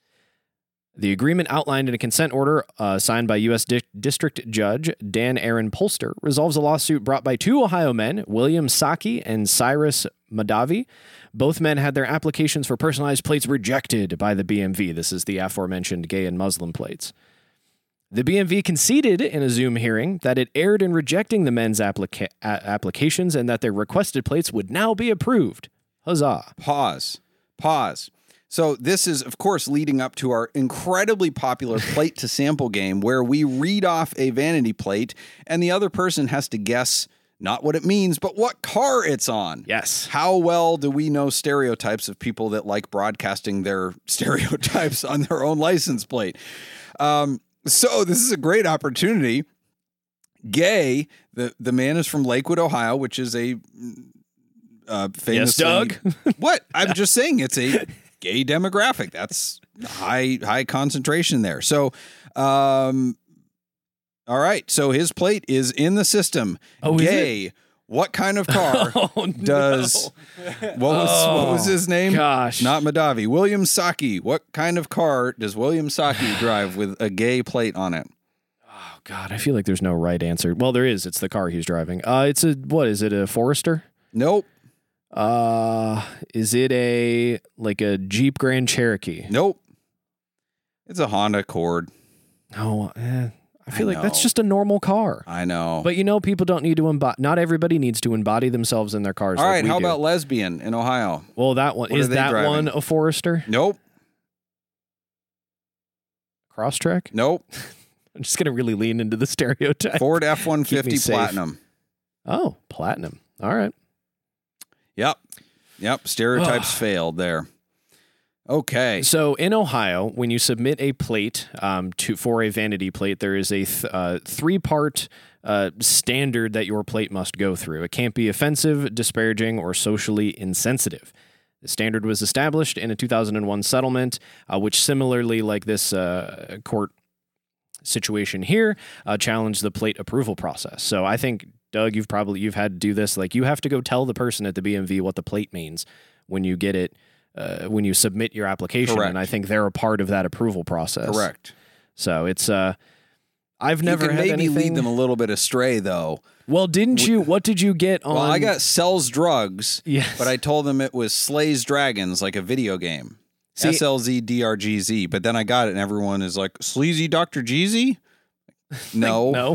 Speaker 2: The agreement outlined in a consent order uh, signed by U S Di- District Judge Dan Aaron Polster resolves a lawsuit brought by two Ohio men, William Saki and Cyrus Madavi. Both men had their applications for personalized plates rejected by the B M V. This is the aforementioned gay and Muslim plates. The B M V conceded in a Zoom hearing that it erred in rejecting the men's applica- a- applications and that their requested plates would now be approved. Huzzah.
Speaker 1: Pause. Pause. So this is, of course, leading up to our incredibly popular plate to sample game where we read off a vanity plate and the other person has to guess not what it means, but what car it's on.
Speaker 2: Yes.
Speaker 1: How well do we know stereotypes of people that like broadcasting their stereotypes on their own license plate? Um, so this is a great opportunity. Gay, the, the man is from Lakewood, Ohio, which is a uh, famous.
Speaker 2: Yes, Doug?
Speaker 1: What? I'm just saying it's a gay demographic. That's high high concentration there. So, um, all right. So his plate is in the system.
Speaker 2: Oh, is
Speaker 1: gay. What kind of car
Speaker 2: Oh,
Speaker 1: does what was what was his name?
Speaker 2: Gosh.
Speaker 1: Not Madavi. William Saki. What kind of car does William Saki drive with a gay plate on it?
Speaker 2: Oh, God, I feel like there's no right answer. Well, there is. It's the car he's driving. Uh, it's a, what is it, a Forester?
Speaker 1: Nope.
Speaker 2: Uh, is it a, like a Jeep Grand Cherokee?
Speaker 1: Nope. It's a Honda Accord.
Speaker 2: No, eh, I feel
Speaker 1: I
Speaker 2: like that's
Speaker 1: know.
Speaker 2: just a normal car.
Speaker 1: I know.
Speaker 2: But you know, people don't need to embody, not everybody needs to embody themselves in their cars.
Speaker 1: All
Speaker 2: like
Speaker 1: right.
Speaker 2: we
Speaker 1: How
Speaker 2: do.
Speaker 1: about lesbian in Ohio?
Speaker 2: Well, that one,
Speaker 1: What are
Speaker 2: is
Speaker 1: they
Speaker 2: that
Speaker 1: driving?
Speaker 2: one a Forester?
Speaker 1: Nope.
Speaker 2: Crosstrek?
Speaker 1: Nope.
Speaker 2: I'm just going to really lean into the stereotype.
Speaker 1: Ford F one
Speaker 2: Keep
Speaker 1: fifty
Speaker 2: me safe.
Speaker 1: Platinum.
Speaker 2: Oh, Platinum. All right.
Speaker 1: Yep. Yep. Stereotypes failed there. Okay.
Speaker 2: So in Ohio, when you submit a plate um, to for a vanity plate, there is a th- uh, three-part uh, standard that your plate must go through. It can't be offensive, disparaging, or socially insensitive. The standard was established in a two thousand one settlement, uh, which similarly, like this uh, court situation here, uh, challenged the plate approval process. So I think, Doug, you've probably you've had to do this. Like you have to go tell the person at the B M V what the plate means when you get it. Uh, when you submit your application,
Speaker 1: Correct.
Speaker 2: and I think they're a part of that approval process.
Speaker 1: Correct.
Speaker 2: So it's, uh, I've never
Speaker 1: you can
Speaker 2: had
Speaker 1: maybe
Speaker 2: anything.
Speaker 1: lead them a little bit astray, though.
Speaker 2: Well, didn't you? What did you get on?
Speaker 1: Well, I got Sells Drugs,
Speaker 2: Yes.
Speaker 1: but I told them it was Slays Dragons, like a video game.
Speaker 2: See-
Speaker 1: S L Z D R G Z. But then I got it, and everyone is like, Sleazy Doctor Jeezy? No.
Speaker 2: No.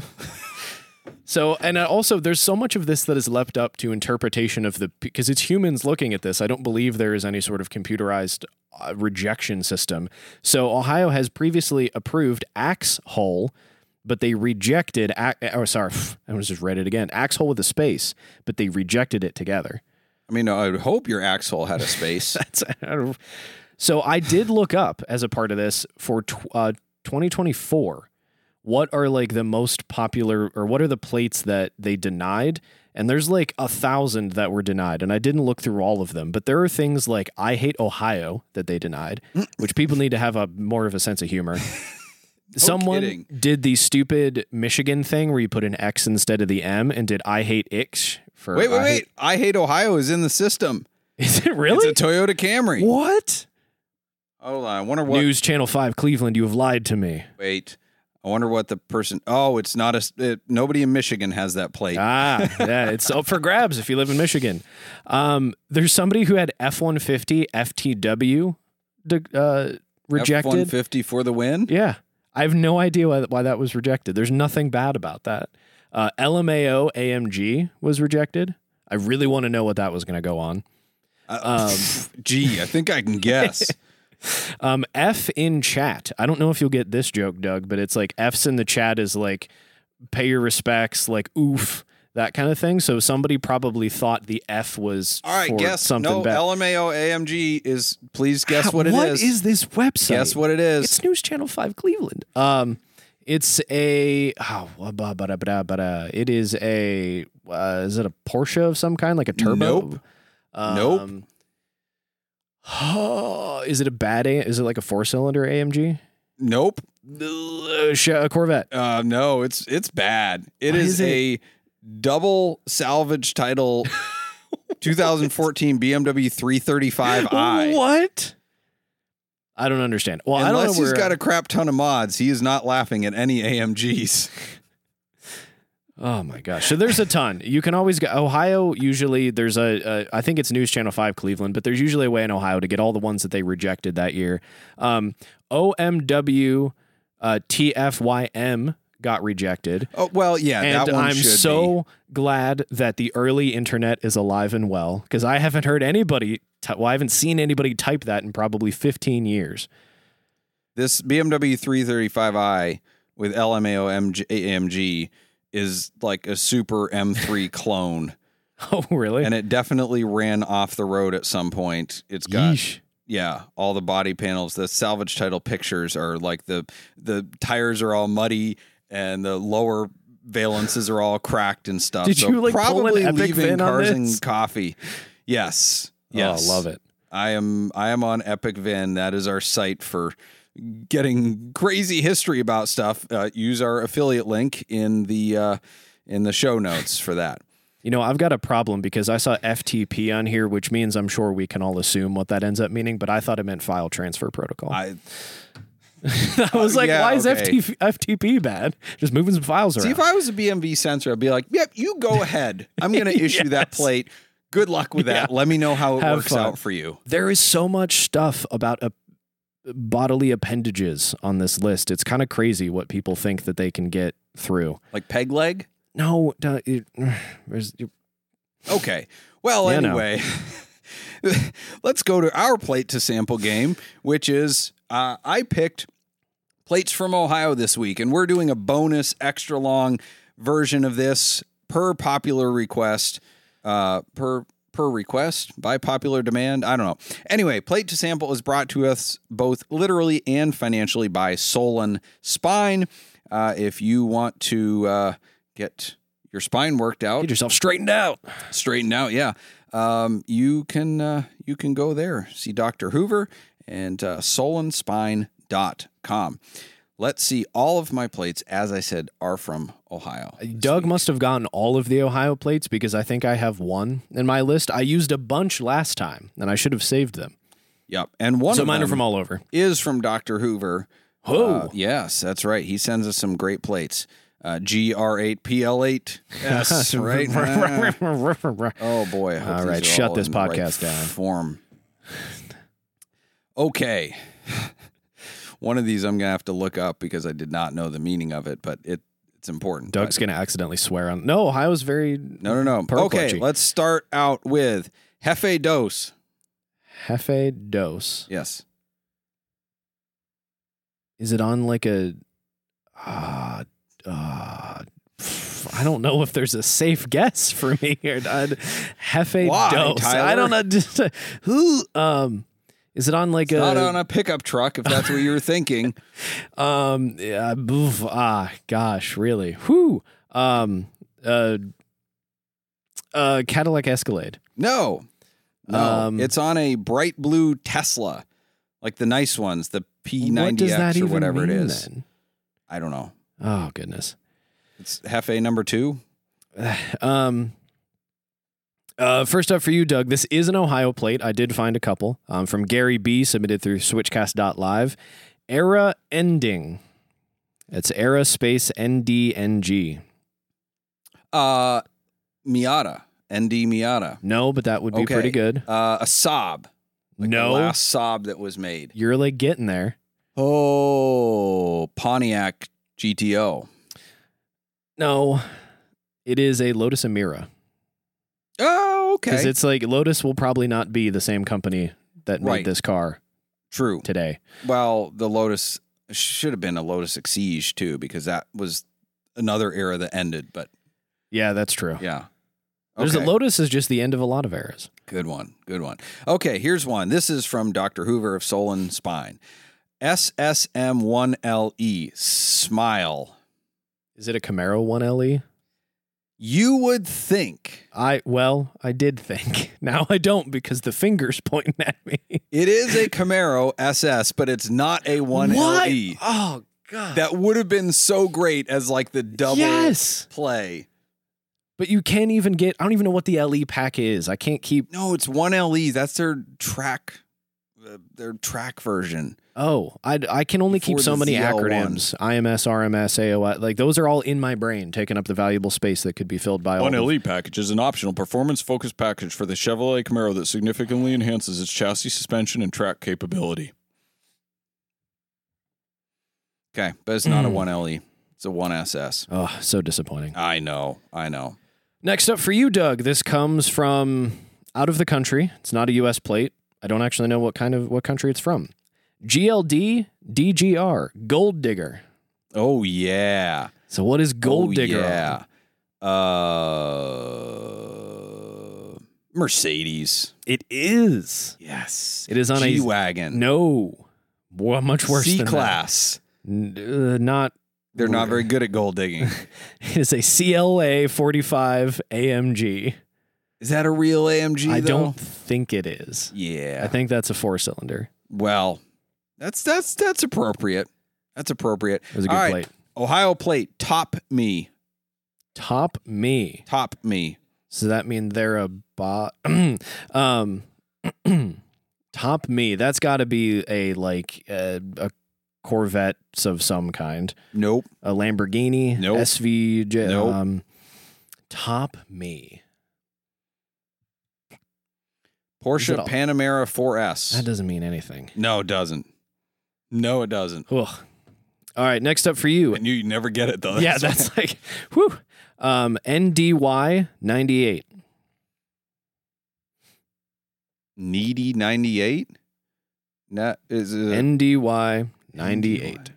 Speaker 2: So, and also, there's so much of this that is left up to interpretation of the, because it's humans looking at this. I don't believe there is any sort of computerized uh, rejection system. So, Ohio has previously approved Axe Hole, but they rejected, oh, sorry, I was just read it again, Axe Hole with a space, but they rejected it together.
Speaker 1: I mean, I would hope your Axhole had a space.
Speaker 2: That's, I don't, so, I did look up as a part of this for tw- uh, twenty twenty-four. What are like the most popular, or what are the plates that they denied? And there's like a thousand that were denied, and I didn't look through all of them. But there are things like I hate Ohio that they denied, which people need to have a more of a sense of humor. Someone
Speaker 1: kidding.
Speaker 2: did the stupid Michigan thing where you put an X instead of the M, and did I hate Ix for
Speaker 1: Wait, wait,
Speaker 2: I
Speaker 1: wait.
Speaker 2: hate-
Speaker 1: I Hate Ohio is in the system.
Speaker 2: Is it really?
Speaker 1: It's a Toyota Camry.
Speaker 2: What?
Speaker 1: Hold on. I wonder what.
Speaker 2: News Channel five Cleveland, you have lied to me.
Speaker 1: Wait. I wonder what the person. Oh, it's not a. It, nobody in Michigan has that plate.
Speaker 2: Ah, yeah, it's up for grabs if you live in Michigan. Um, there's somebody who had F one fifty F T W de- uh, rejected.
Speaker 1: F one fifty for the win.
Speaker 2: Yeah, I have no idea why, why that was rejected. There's nothing bad about that. Uh, L M A O A M G was rejected. I really want to know what that was going to go on.
Speaker 1: Uh, um, gee, I think I can guess.
Speaker 2: Um, F in chat. I don't know if you'll get this joke, Doug, but it's like F's in the chat is like pay your respects, like oof, that kind of thing. So somebody probably thought the F was
Speaker 1: All right,
Speaker 2: for
Speaker 1: guess.
Speaker 2: something
Speaker 1: No,
Speaker 2: bad.
Speaker 1: L M A O A M G is. Please guess what it
Speaker 2: What
Speaker 1: is.
Speaker 2: is this website?
Speaker 1: Guess what it is.
Speaker 2: It's News Channel five Cleveland. Um, it's a oh, blah, blah, blah, blah, blah. It is a uh, is it a Porsche of some kind, like a turbo?
Speaker 1: Nope.
Speaker 2: Um,
Speaker 1: Nope.
Speaker 2: Oh, is it a bad A? Is it like a four cylinder A M G?
Speaker 1: Nope.
Speaker 2: Uh, sh- a Corvette.
Speaker 1: Uh, no, it's it's bad. It
Speaker 2: What
Speaker 1: is,
Speaker 2: is it?
Speaker 1: a double salvage title twenty fourteen B M W three thirty-five i.
Speaker 2: What? I don't understand. Well, I don't
Speaker 1: Unless
Speaker 2: know
Speaker 1: he's
Speaker 2: where,
Speaker 1: got a crap ton of mods, he is not laughing at any A M Gs.
Speaker 2: Oh my gosh! So there's a ton. You can always go. Ohio usually there's a, a I think it's News Channel five Cleveland, but there's usually a way in Ohio to get all the ones that they rejected that year. Um, O M W uh, T F Y M got rejected,
Speaker 1: Oh well, yeah,
Speaker 2: and
Speaker 1: that one
Speaker 2: I'm
Speaker 1: should
Speaker 2: so
Speaker 1: be.
Speaker 2: glad that the early internet is alive and well, because I haven't heard anybody. T- well, I haven't seen anybody type that in probably fifteen years.
Speaker 1: This B M W three thirty-five i with L M A O A M G is like a super M three clone.
Speaker 2: Oh, really?
Speaker 1: And it definitely ran off the road at some point. It's got
Speaker 2: Yeesh.
Speaker 1: yeah, all the body panels, the salvage title pictures are like the the tires are all muddy and the lower valences are all cracked and stuff.
Speaker 2: Did
Speaker 1: so
Speaker 2: you, like, pull an
Speaker 1: probably
Speaker 2: Epic
Speaker 1: leaving
Speaker 2: Vin on
Speaker 1: cars
Speaker 2: this?
Speaker 1: and coffee. Yes. Yes.
Speaker 2: Oh, I love it.
Speaker 1: I am I am on Epic Vin. That is our site for getting crazy history about stuff. Uh, use our affiliate link in the uh, in the show notes for that.
Speaker 2: You know, I've got a problem because I saw F T P on here, which means I'm sure we can all assume what that ends up meaning, but I thought it meant file transfer protocol. I,
Speaker 1: I
Speaker 2: was like,
Speaker 1: yeah,
Speaker 2: why is
Speaker 1: okay.
Speaker 2: F T P, F T P bad? Just moving some files around.
Speaker 1: see if I was a B M V sensor, I'd be like, "Yep, you go ahead. I'm going to issue that
Speaker 2: Yes.
Speaker 1: plate. Good luck with that.
Speaker 2: Yeah.
Speaker 1: Let me know how it
Speaker 2: Have
Speaker 1: works
Speaker 2: fun.
Speaker 1: out for you."
Speaker 2: There is so much stuff about a, bodily appendages on this list. It's kind of crazy what people think that they can get through.
Speaker 1: Like peg leg.
Speaker 2: No, no, it, there's,
Speaker 1: Okay. Well,
Speaker 2: Yeah, no.
Speaker 1: anyway, let's go to our plate to sample game, which is uh, I picked plates from Ohio this week, and we're doing a bonus extra long version of this per popular request, uh, per per request by popular demand. I don't know. Anyway, plate to sample is brought to us both literally and financially by Solon Spine. Uh, if you want to uh, get your spine worked out,
Speaker 2: get yourself straightened out.
Speaker 1: straightened out, yeah, um, you can uh, you can go there, see Doctor Hoover, and uh, solon spine dot com. Let's see. All of my plates, as I said, are from Ohio.
Speaker 2: Doug must have gotten all of the Ohio plates because I think I have one in my list. I used a bunch last time, and I should have saved them.
Speaker 1: Yep, and one
Speaker 2: so
Speaker 1: of
Speaker 2: mine
Speaker 1: them
Speaker 2: are from all over.
Speaker 1: is from Doctor Hoover.
Speaker 2: Oh,
Speaker 1: Uh, yes, that's right. He sends us some great plates. Uh, G R eight P L eight S, right? Ah. Oh, boy. I hope
Speaker 2: All
Speaker 1: these
Speaker 2: right,
Speaker 1: are
Speaker 2: shut
Speaker 1: all
Speaker 2: this
Speaker 1: in the right
Speaker 2: podcast down.
Speaker 1: Form. Okay. One of these I'm going to have to look up because I did not know the meaning of it, but it it's important.
Speaker 2: Doug's going to accidentally swear on. No, Ohio's very.
Speaker 1: No, no, no. Okay,
Speaker 2: Purple-clutchy.
Speaker 1: let's start out with Jefe Dos.
Speaker 2: Jefe Dos.
Speaker 1: Yes.
Speaker 2: Is it on like a. Uh, uh, I don't know if there's a safe guess for me here. I'd, Jefe
Speaker 1: Why,
Speaker 2: Dos.
Speaker 1: Tyler?
Speaker 2: I don't know. Just, uh, who? Um, is it on like
Speaker 1: It's
Speaker 2: a?
Speaker 1: not on a pickup truck, if that's what you were thinking.
Speaker 2: Um. Yeah, boof, ah. Gosh. Really. Whoo. Um. Uh. Uh. Cadillac Escalade.
Speaker 1: No. No.
Speaker 2: Um,
Speaker 1: it's on a bright blue Tesla, like the nice ones, the P ninety X
Speaker 2: what does that
Speaker 1: or
Speaker 2: even
Speaker 1: whatever
Speaker 2: mean,
Speaker 1: it is.
Speaker 2: Then?
Speaker 1: I don't know.
Speaker 2: Oh goodness.
Speaker 1: It's Jefe number two.
Speaker 2: Um. Uh, first up for you, Doug. This is an Ohio plate. I did find a couple um, from Gary B. Submitted through switchcast dot live. Era ending. It's era space N D N G.
Speaker 1: Uh, Miata. N D Miata.
Speaker 2: No, but that would be
Speaker 1: Okay.
Speaker 2: pretty good.
Speaker 1: Uh, a Saab. Like
Speaker 2: No.
Speaker 1: The last Saab that was made.
Speaker 2: You're like getting there.
Speaker 1: Oh, Pontiac G T O.
Speaker 2: No, it is a Lotus Emira.
Speaker 1: Oh, okay.
Speaker 2: Because it's like Lotus will probably not be the same company that made
Speaker 1: Right.
Speaker 2: this car
Speaker 1: True.
Speaker 2: today.
Speaker 1: Well, the Lotus should have been a Lotus Exige too, because that was another era that ended. But
Speaker 2: Yeah, that's true.
Speaker 1: yeah.
Speaker 2: There's
Speaker 1: Okay.
Speaker 2: a Lotus is just the end of a lot of eras.
Speaker 1: Good one. Good one. Okay, here's one. This is from Doctor Hoover of Soul and Spine. S S M one L E. Smile.
Speaker 2: Is it a Camaro one L E?
Speaker 1: You would think
Speaker 2: I well, I did think. Now I don't because the finger's pointing at me.
Speaker 1: it is a Camaro S S, but it's not a one L E.
Speaker 2: Oh god.
Speaker 1: That would have been so great as like the double
Speaker 2: Yes.
Speaker 1: play.
Speaker 2: But you can't even get I don't even know what the L E pack is. I can't keep
Speaker 1: No, it's one L E. That's their track, uh, their track version.
Speaker 2: Oh, I, I can only keep
Speaker 1: Before
Speaker 2: so
Speaker 1: the
Speaker 2: many
Speaker 1: Z L one.
Speaker 2: acronyms. I M S, R M S, A O I. Like those are all in my brain, taking up the valuable space that could be filled by all
Speaker 4: One
Speaker 2: the-
Speaker 4: L E package is an optional performance-focused package for the Chevrolet Camaro that significantly enhances its chassis suspension and track capability.
Speaker 1: Okay, but it's not a
Speaker 2: Mm.
Speaker 1: one L E. It's a one S S.
Speaker 2: Oh, so disappointing.
Speaker 1: I know. I know.
Speaker 2: Next up for you, Doug. This comes from out of the country. It's not a U S plate. I don't actually know what kind of what country it's from. G L D D G R, Gold Digger.
Speaker 1: Oh yeah.
Speaker 2: So what is Gold
Speaker 1: oh,
Speaker 2: Digger?
Speaker 1: Yeah. Uh, Mercedes.
Speaker 2: It is.
Speaker 1: Yes.
Speaker 2: It is on a
Speaker 1: G wagon.
Speaker 2: No. Well, much worse
Speaker 1: C
Speaker 2: than
Speaker 1: class.
Speaker 2: that. N- uh, not
Speaker 1: They're not very good at gold digging.
Speaker 2: It is a C L A forty-five A M G.
Speaker 1: Is that a real A M G?
Speaker 2: I
Speaker 1: though?
Speaker 2: don't think it is.
Speaker 1: Yeah.
Speaker 2: I think that's a four cylinder.
Speaker 1: Well, that's that's that's appropriate. That's appropriate.
Speaker 2: It was a good
Speaker 1: All right.
Speaker 2: plate.
Speaker 1: Ohio plate. Top me.
Speaker 2: Top me.
Speaker 1: Top me.
Speaker 2: So that mean they're a bot. um, top me. That's got to be a like uh, a Corvette of some kind.
Speaker 1: Nope.
Speaker 2: A Lamborghini.
Speaker 1: Nope.
Speaker 2: S V J.
Speaker 1: Nope.
Speaker 2: Um, top me. Is
Speaker 1: Porsche
Speaker 2: it all-
Speaker 1: Panamera four S.
Speaker 2: That doesn't mean anything.
Speaker 1: No, it doesn't. No, it doesn't.
Speaker 2: Ugh. All right. Next up for you.
Speaker 1: And you never get it though.
Speaker 2: Yeah,
Speaker 1: why.
Speaker 2: that's like, whew. Um, N D Y ninety-eight.
Speaker 1: Needy ninety-eight. No, is it?
Speaker 2: N D Y ninety-eight.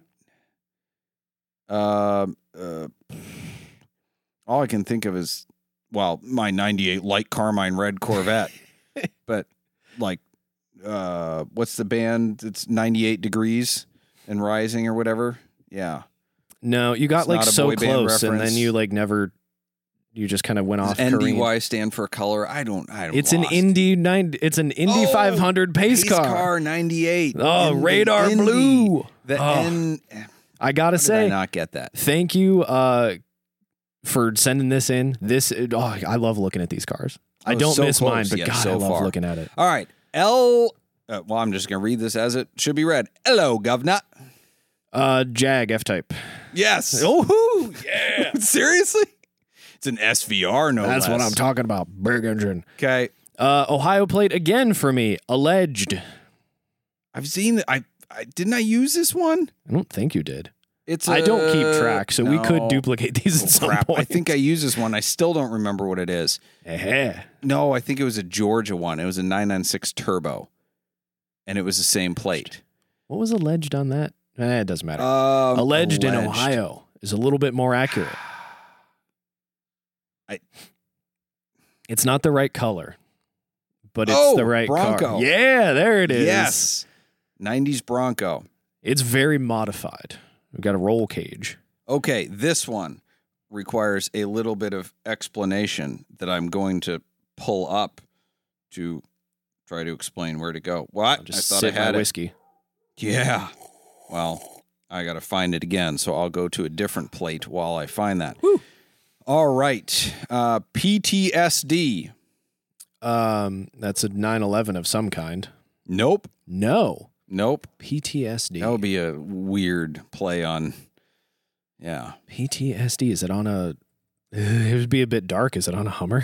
Speaker 1: Um, uh, all I can think of is, well, my ninety-eight light carmine red Corvette. But like, uh, what's the band? It's ninety-eight degrees and rising or whatever. Yeah.
Speaker 2: No, you got
Speaker 1: It's
Speaker 2: like
Speaker 1: not a
Speaker 2: so
Speaker 1: boy band
Speaker 2: close, and
Speaker 1: reference.
Speaker 2: then you like never. You just kind of went off.
Speaker 1: Does N D
Speaker 2: Korean.
Speaker 1: Y stand for color? I don't. I don't.
Speaker 2: It's an Indy nine. It's an Indy
Speaker 1: Oh,
Speaker 2: five hundred pace, car.
Speaker 1: ninety-eight.
Speaker 2: Oh,
Speaker 1: Indy-
Speaker 2: radar
Speaker 1: Indy.
Speaker 2: blue.
Speaker 1: The
Speaker 2: Oh.
Speaker 1: N.
Speaker 2: I gotta
Speaker 1: How did I
Speaker 2: say,
Speaker 1: not get that?
Speaker 2: thank you uh, for sending this in. This, oh, I love looking at these cars. I
Speaker 1: Oh,
Speaker 2: don't
Speaker 1: so
Speaker 2: miss mine,
Speaker 1: close,
Speaker 2: but
Speaker 1: yet
Speaker 2: God,
Speaker 1: so
Speaker 2: I love
Speaker 1: far.
Speaker 2: looking at it.
Speaker 1: All right. L. Uh, well, I'm just going to read this as it should be read. Hello, governor.
Speaker 2: Uh, Jag F-Type.
Speaker 1: Yes.
Speaker 2: Oh, yeah.
Speaker 1: Seriously? It's an S V R, no
Speaker 2: That's
Speaker 1: less.
Speaker 2: what I'm talking about. Big engine.
Speaker 1: Okay.
Speaker 2: Uh, Ohio plate again for me. Alleged.
Speaker 1: I've seen I I didn't I use this one?
Speaker 2: I don't think you did.
Speaker 1: It's
Speaker 2: I
Speaker 1: I
Speaker 2: don't keep track, so we could
Speaker 1: no.
Speaker 2: duplicate these
Speaker 1: Oh,
Speaker 2: at some
Speaker 1: crap.
Speaker 2: point.
Speaker 1: I think I used this one. I still don't remember what it is.
Speaker 2: Eh.
Speaker 1: No, I think it was a Georgia one. It was a nine ninety-six Turbo. And it was the same plate.
Speaker 2: What was alleged on that? Eh, it doesn't matter.
Speaker 1: Um,
Speaker 2: alleged, in Ohio is a little bit more accurate.
Speaker 1: I-
Speaker 2: It's not the right color, but it's
Speaker 1: Oh,
Speaker 2: the right
Speaker 1: Bronco.
Speaker 2: car. Yeah, there it is.
Speaker 1: Yes. nineties Bronco.
Speaker 2: It's very modified. We've got a roll cage.
Speaker 1: Okay, this one requires a little bit of explanation that I'm going to pull up to try to explain where to go. What?
Speaker 2: I'll just
Speaker 1: I thought
Speaker 2: sip
Speaker 1: I had
Speaker 2: my
Speaker 1: it.
Speaker 2: whiskey.
Speaker 1: Yeah. Well, I got to find it again, so I'll go to a different plate while I find that.
Speaker 2: Woo.
Speaker 1: All right. Uh, P T S D.
Speaker 2: Um, that's a nine eleven of some kind.
Speaker 1: Nope.
Speaker 2: No.
Speaker 1: Nope.
Speaker 2: P T S D.
Speaker 1: That would be a weird play on. Yeah.
Speaker 2: P T S D. Is it on a? It would be a bit dark. Is it on a Hummer?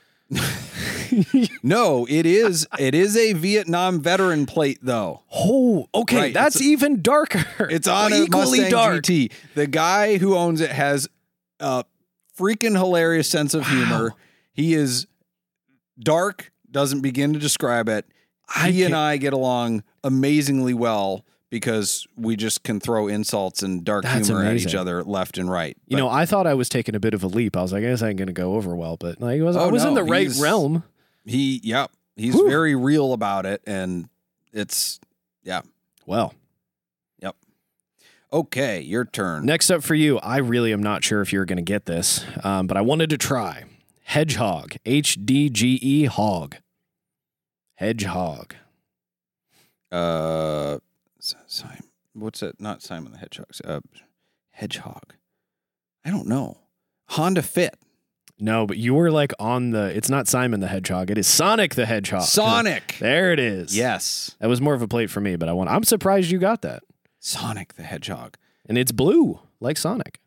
Speaker 1: No, it is. It is a Vietnam veteran plate, though.
Speaker 2: Oh, okay.
Speaker 1: Right,
Speaker 2: That's
Speaker 1: it's-
Speaker 2: even darker.
Speaker 1: It's on a
Speaker 2: equally
Speaker 1: Mustang
Speaker 2: dark.
Speaker 1: G T. The guy who owns it has a freaking hilarious sense of humor. He is dark. Doesn't begin to describe it.
Speaker 2: I
Speaker 1: he and
Speaker 2: can't-
Speaker 1: I get along amazingly well because we just can throw insults and dark
Speaker 2: That's
Speaker 1: humor at each
Speaker 2: amazing.
Speaker 1: other left and right.
Speaker 2: You
Speaker 1: But-
Speaker 2: know, I thought I was taking a bit of a leap. I was like, I guess I ain't going to go over well, but like, I was, I
Speaker 1: Oh,
Speaker 2: was in
Speaker 1: no,
Speaker 2: the right
Speaker 1: he's-
Speaker 2: realm.
Speaker 1: He, yep, he's
Speaker 2: Whew.
Speaker 1: very real about it, and it's yeah.
Speaker 2: Well,
Speaker 1: Okay, your turn.
Speaker 2: next up for you, I really am not sure if you're going to get this, um, but I wanted to try. Hedgehog. H D G E hog. Hedgehog.
Speaker 1: Uh, Simon, what's it? Not Simon the Hedgehog. Uh, Hedgehog. I don't know. Honda Fit.
Speaker 2: No, but you were like on the, it's not Simon the Hedgehog. It is Sonic the Hedgehog.
Speaker 1: Sonic.
Speaker 2: There it is.
Speaker 1: Yes.
Speaker 2: That was more of a plate for me, but I want, I'm surprised you got that.
Speaker 1: Sonic the Hedgehog.
Speaker 2: And it's blue, like Sonic.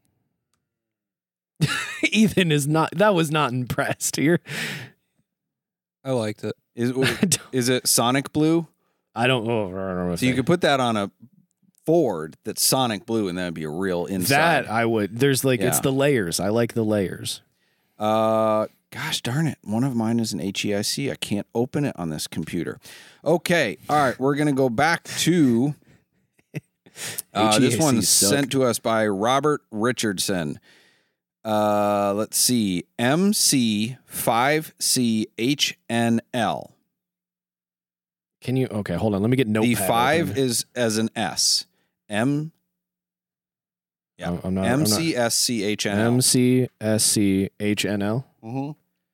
Speaker 2: Ethan is not, that was not impressed. You're,
Speaker 3: I liked it.
Speaker 1: Is
Speaker 2: I don't,
Speaker 1: is it Sonic Blue?
Speaker 2: I don't, oh, I don't know if
Speaker 1: So you
Speaker 2: I-
Speaker 1: could put that on a Ford that's Sonic Blue, and that'd be a real inside.
Speaker 2: that I would, there's like, it's
Speaker 1: Yeah.
Speaker 2: the layers. I like the layers.
Speaker 1: Uh, gosh darn it. One of mine is an H E I C. I can't open it on this computer. Okay. All right. We're going to go back to uh, this
Speaker 2: H E I Cs
Speaker 1: one's
Speaker 2: suck.
Speaker 1: sent to us by Robert Richardson. Uh, let's see. M C five C H N L.
Speaker 2: Can you, okay, hold on. Let me get notepad.
Speaker 1: The five
Speaker 2: open.
Speaker 1: is as an S. M. Yeah.
Speaker 2: I'm- I'm not- I'm
Speaker 1: M
Speaker 2: not-
Speaker 1: C S C H N L.
Speaker 2: M C S C H N L.
Speaker 1: Mm-hmm.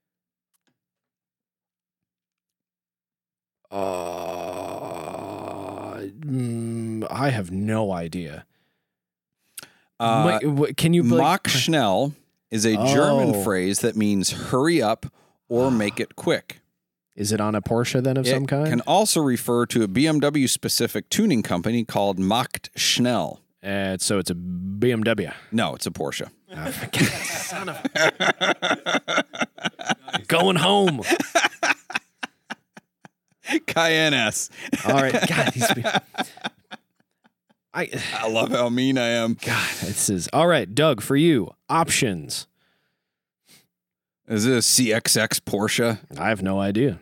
Speaker 2: Uh, mm, I have no idea.
Speaker 1: Uh,
Speaker 2: Mi- what- Can you like,
Speaker 1: Mach schnell is a German
Speaker 2: Oh.
Speaker 1: phrase that means hurry up or make it quick.
Speaker 2: Is it on a Porsche then of
Speaker 1: It
Speaker 2: some kind?
Speaker 1: can also refer to a B M W specific tuning company called Mach Schnell.
Speaker 2: Uh, so it's a B M W.
Speaker 1: No, it's a Porsche.
Speaker 2: Oh, son of going home.
Speaker 1: Cayenne S.
Speaker 2: All right, God, these people. I
Speaker 1: I love how mean I am.
Speaker 2: God, this is all right, Doug. For you, options.
Speaker 1: Is it a C X X Porsche?
Speaker 2: I have no idea.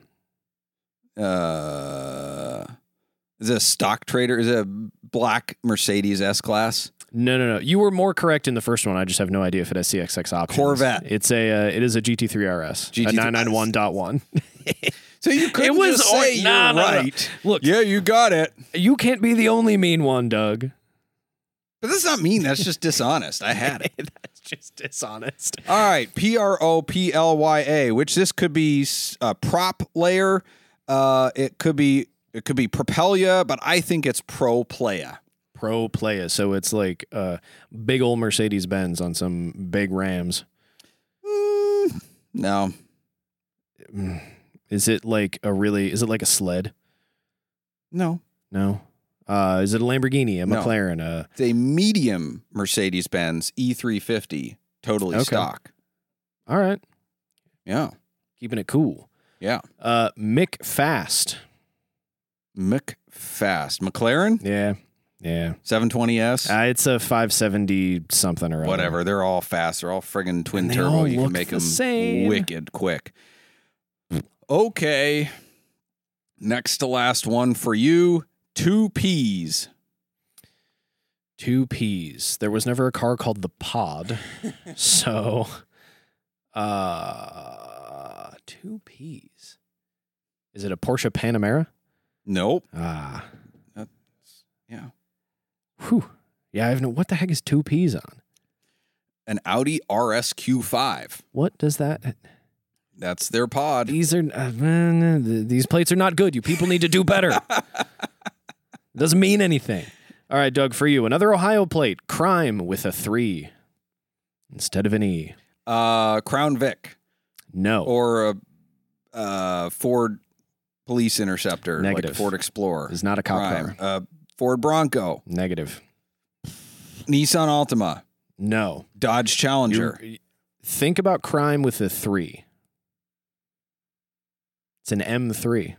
Speaker 1: Uh, is it a stock trader? Is it a black Mercedes S Class?
Speaker 2: No, no, no. You were more correct in the first one. I just have no idea if it has C X X options.
Speaker 1: Corvette.
Speaker 2: It's a. Uh, it is a G T three R S.
Speaker 1: G T
Speaker 2: A
Speaker 1: three
Speaker 2: nine ninety-one point one.
Speaker 1: So you couldn't
Speaker 2: was
Speaker 1: just
Speaker 2: or-
Speaker 1: say you're
Speaker 2: no, no, no.
Speaker 1: right.
Speaker 2: Look,
Speaker 1: Yeah, you got it.
Speaker 2: you can't be the only mean one, Doug.
Speaker 1: But that's not mean. That's just dishonest. I had it.
Speaker 2: That's just dishonest.
Speaker 1: All right, P R O P L Y A, which this could be a prop layer. Uh, it could be it could be Propelia, but I think it's Pro Playa.
Speaker 2: Pro Playa. So it's like uh, big old Mercedes Benz on some big Rams.
Speaker 1: Mm, no,
Speaker 2: Is it like a really? Is it like a sled?
Speaker 1: no.
Speaker 2: No. Uh, is it a Lamborghini, a
Speaker 1: No.
Speaker 2: McLaren? A...
Speaker 1: It's a medium Mercedes-Benz E three fifty, totally
Speaker 2: Okay.
Speaker 1: stock.
Speaker 2: All right.
Speaker 1: Yeah.
Speaker 2: Keeping it cool.
Speaker 1: Yeah.
Speaker 2: Uh, Mick Fast.
Speaker 1: McFast. McLaren?
Speaker 2: Yeah. Yeah.
Speaker 1: seven twenty S?
Speaker 2: Uh, it's a five seventy something or other.
Speaker 1: Whatever. They're all fast. They're all friggin' twin
Speaker 2: And they
Speaker 1: turbo.
Speaker 2: all
Speaker 1: You can
Speaker 2: look
Speaker 1: make
Speaker 2: the
Speaker 1: them
Speaker 2: same.
Speaker 1: wicked quick. Okay. Next to last one for you. Two P's.
Speaker 2: Two P's. There was never a car called the Pod. so, uh, two P's. Is it a Porsche Panamera?
Speaker 1: Nope.
Speaker 2: Ah.
Speaker 1: Yeah.
Speaker 2: Whew. Yeah, I have no. What the heck is two P's on?
Speaker 1: An Audi R S Q five.
Speaker 2: What does that?
Speaker 1: That's their pod.
Speaker 2: These are uh, these plates are not good. You people need to do better. Doesn't mean anything. All right, Doug, for you, another Ohio plate. Crime with a three instead of an E.
Speaker 1: Uh, Crown Vic.
Speaker 2: No.
Speaker 1: Or a uh, Ford Police Interceptor.
Speaker 2: Negative.
Speaker 1: Like a Ford Explorer.
Speaker 2: It's not a cop
Speaker 1: Crime.
Speaker 2: car.
Speaker 1: Uh, Ford Bronco.
Speaker 2: Negative.
Speaker 1: Nissan Altima.
Speaker 2: No.
Speaker 1: Dodge Challenger.
Speaker 2: You- think about crime with a three. It's an M three.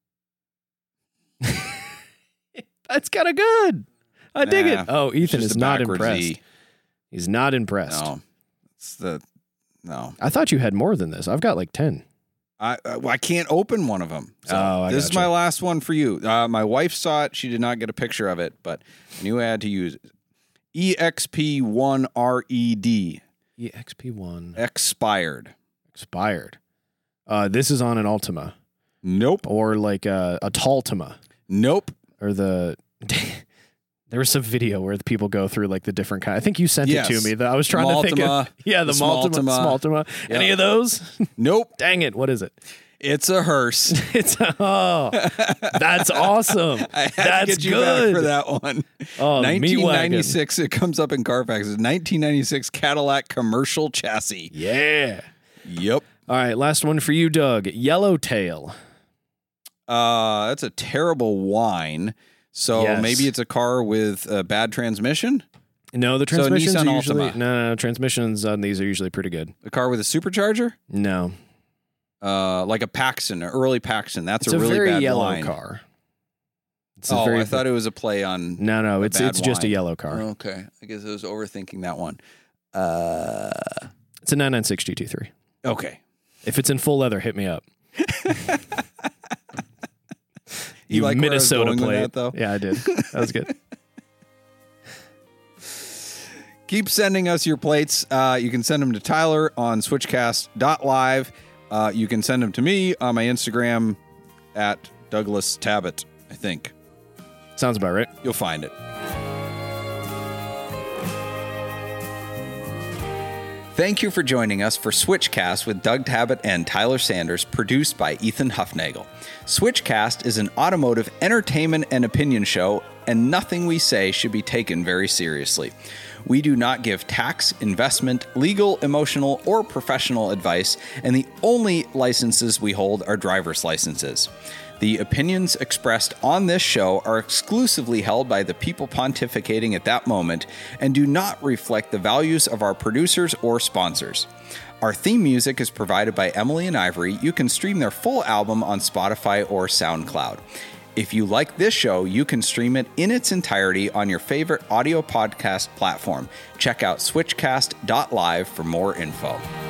Speaker 2: That's kind of good. I dig
Speaker 1: Nah,
Speaker 2: it. Oh, Ethan
Speaker 1: Just
Speaker 2: is
Speaker 1: a
Speaker 2: not
Speaker 1: backwards
Speaker 2: impressed.
Speaker 1: E.
Speaker 2: He's not impressed.
Speaker 1: No. It's the no.
Speaker 2: I thought you had more than this. I've got like ten.
Speaker 1: I I I can't open one of them. So
Speaker 2: Oh, I
Speaker 1: this is
Speaker 2: gotcha.
Speaker 1: my last one for you. Uh, my wife saw it. She did not get a picture of it, but I knew I had to use it. E X P one R E D.
Speaker 2: E X P one.
Speaker 1: Expired.
Speaker 2: Expired. Uh, this is on an Altima
Speaker 1: Nope.
Speaker 2: or like a, a Taltima
Speaker 1: Nope.
Speaker 2: or the. There was some video where the people go through like the different kind. I think you sent
Speaker 1: Yes.
Speaker 2: it to me. That I was trying to think of.
Speaker 1: Maltima,
Speaker 2: Yeah, the,
Speaker 1: the
Speaker 2: Maltima.
Speaker 1: Smaltima.
Speaker 2: Smaltima.
Speaker 1: Yeah.
Speaker 2: Any of those?
Speaker 1: Nope.
Speaker 2: Dang it! What is it?
Speaker 1: It's a hearse.
Speaker 2: It's oh, that's awesome.
Speaker 1: I had
Speaker 2: That's
Speaker 1: to get you
Speaker 2: good.
Speaker 1: back for that one.
Speaker 2: Oh,
Speaker 1: nineteen ninety-six. It comes up in Carfax. It's nineteen ninety-six Cadillac commercial chassis.
Speaker 2: Yeah.
Speaker 1: Yep.
Speaker 2: All right, last one for you, Doug. Yellowtail.
Speaker 1: Uh, that's a terrible wine. So
Speaker 2: Yes.
Speaker 1: maybe it's a car with a bad transmission.
Speaker 2: No, the
Speaker 1: So
Speaker 2: transmissions
Speaker 1: Nissan
Speaker 2: are usually
Speaker 1: Altima.
Speaker 2: no, no, no. Transmissions on these are usually pretty good.
Speaker 1: A car with a supercharger.
Speaker 2: No,
Speaker 1: Uh, like a Paxton, an early Paxton. That's
Speaker 2: it's
Speaker 1: a
Speaker 2: a,
Speaker 1: really
Speaker 2: very
Speaker 1: bad
Speaker 2: yellow
Speaker 1: wine.
Speaker 2: car. It's a
Speaker 1: Oh,
Speaker 2: very,
Speaker 1: I thought it was a play on.
Speaker 2: no, no.
Speaker 1: a
Speaker 2: It's
Speaker 1: bad
Speaker 2: it's just a
Speaker 1: wine.
Speaker 2: yellow car.
Speaker 1: Okay, I guess I was overthinking that one. Uh,
Speaker 2: It's a nine nine six G T three.
Speaker 1: okay.
Speaker 2: If it's in full leather, hit me up.
Speaker 1: You
Speaker 2: You
Speaker 1: like where I was
Speaker 2: Minnesota
Speaker 1: going with
Speaker 2: plate.
Speaker 1: that, though?
Speaker 2: Yeah, I did. That was good.
Speaker 1: Keep sending us your plates. Uh, you can send them to Tyler on switchcast dot live. Uh, you can send them to me on my Instagram at Douglas Tabbitt, I think.
Speaker 2: Sounds about right.
Speaker 1: You'll find it. Thank you for joining us for Switchcast with Doug Tabbitt and Tyler Sanders, produced by Ethan Huffnagel. Switchcast is an automotive entertainment and opinion show, and nothing we say should be taken very seriously. We do not give tax, investment, legal, emotional, or professional advice, and the only licenses we hold are driver's licenses. The opinions expressed on this show are exclusively held by the people pontificating at that moment and do not reflect the values of our producers or sponsors. Our theme music is provided by Emily and Ivory. You can stream their full album on Spotify or SoundCloud. If you like this show, you can stream it in its entirety on your favorite audio podcast platform. Check out switchcast dot live for more info.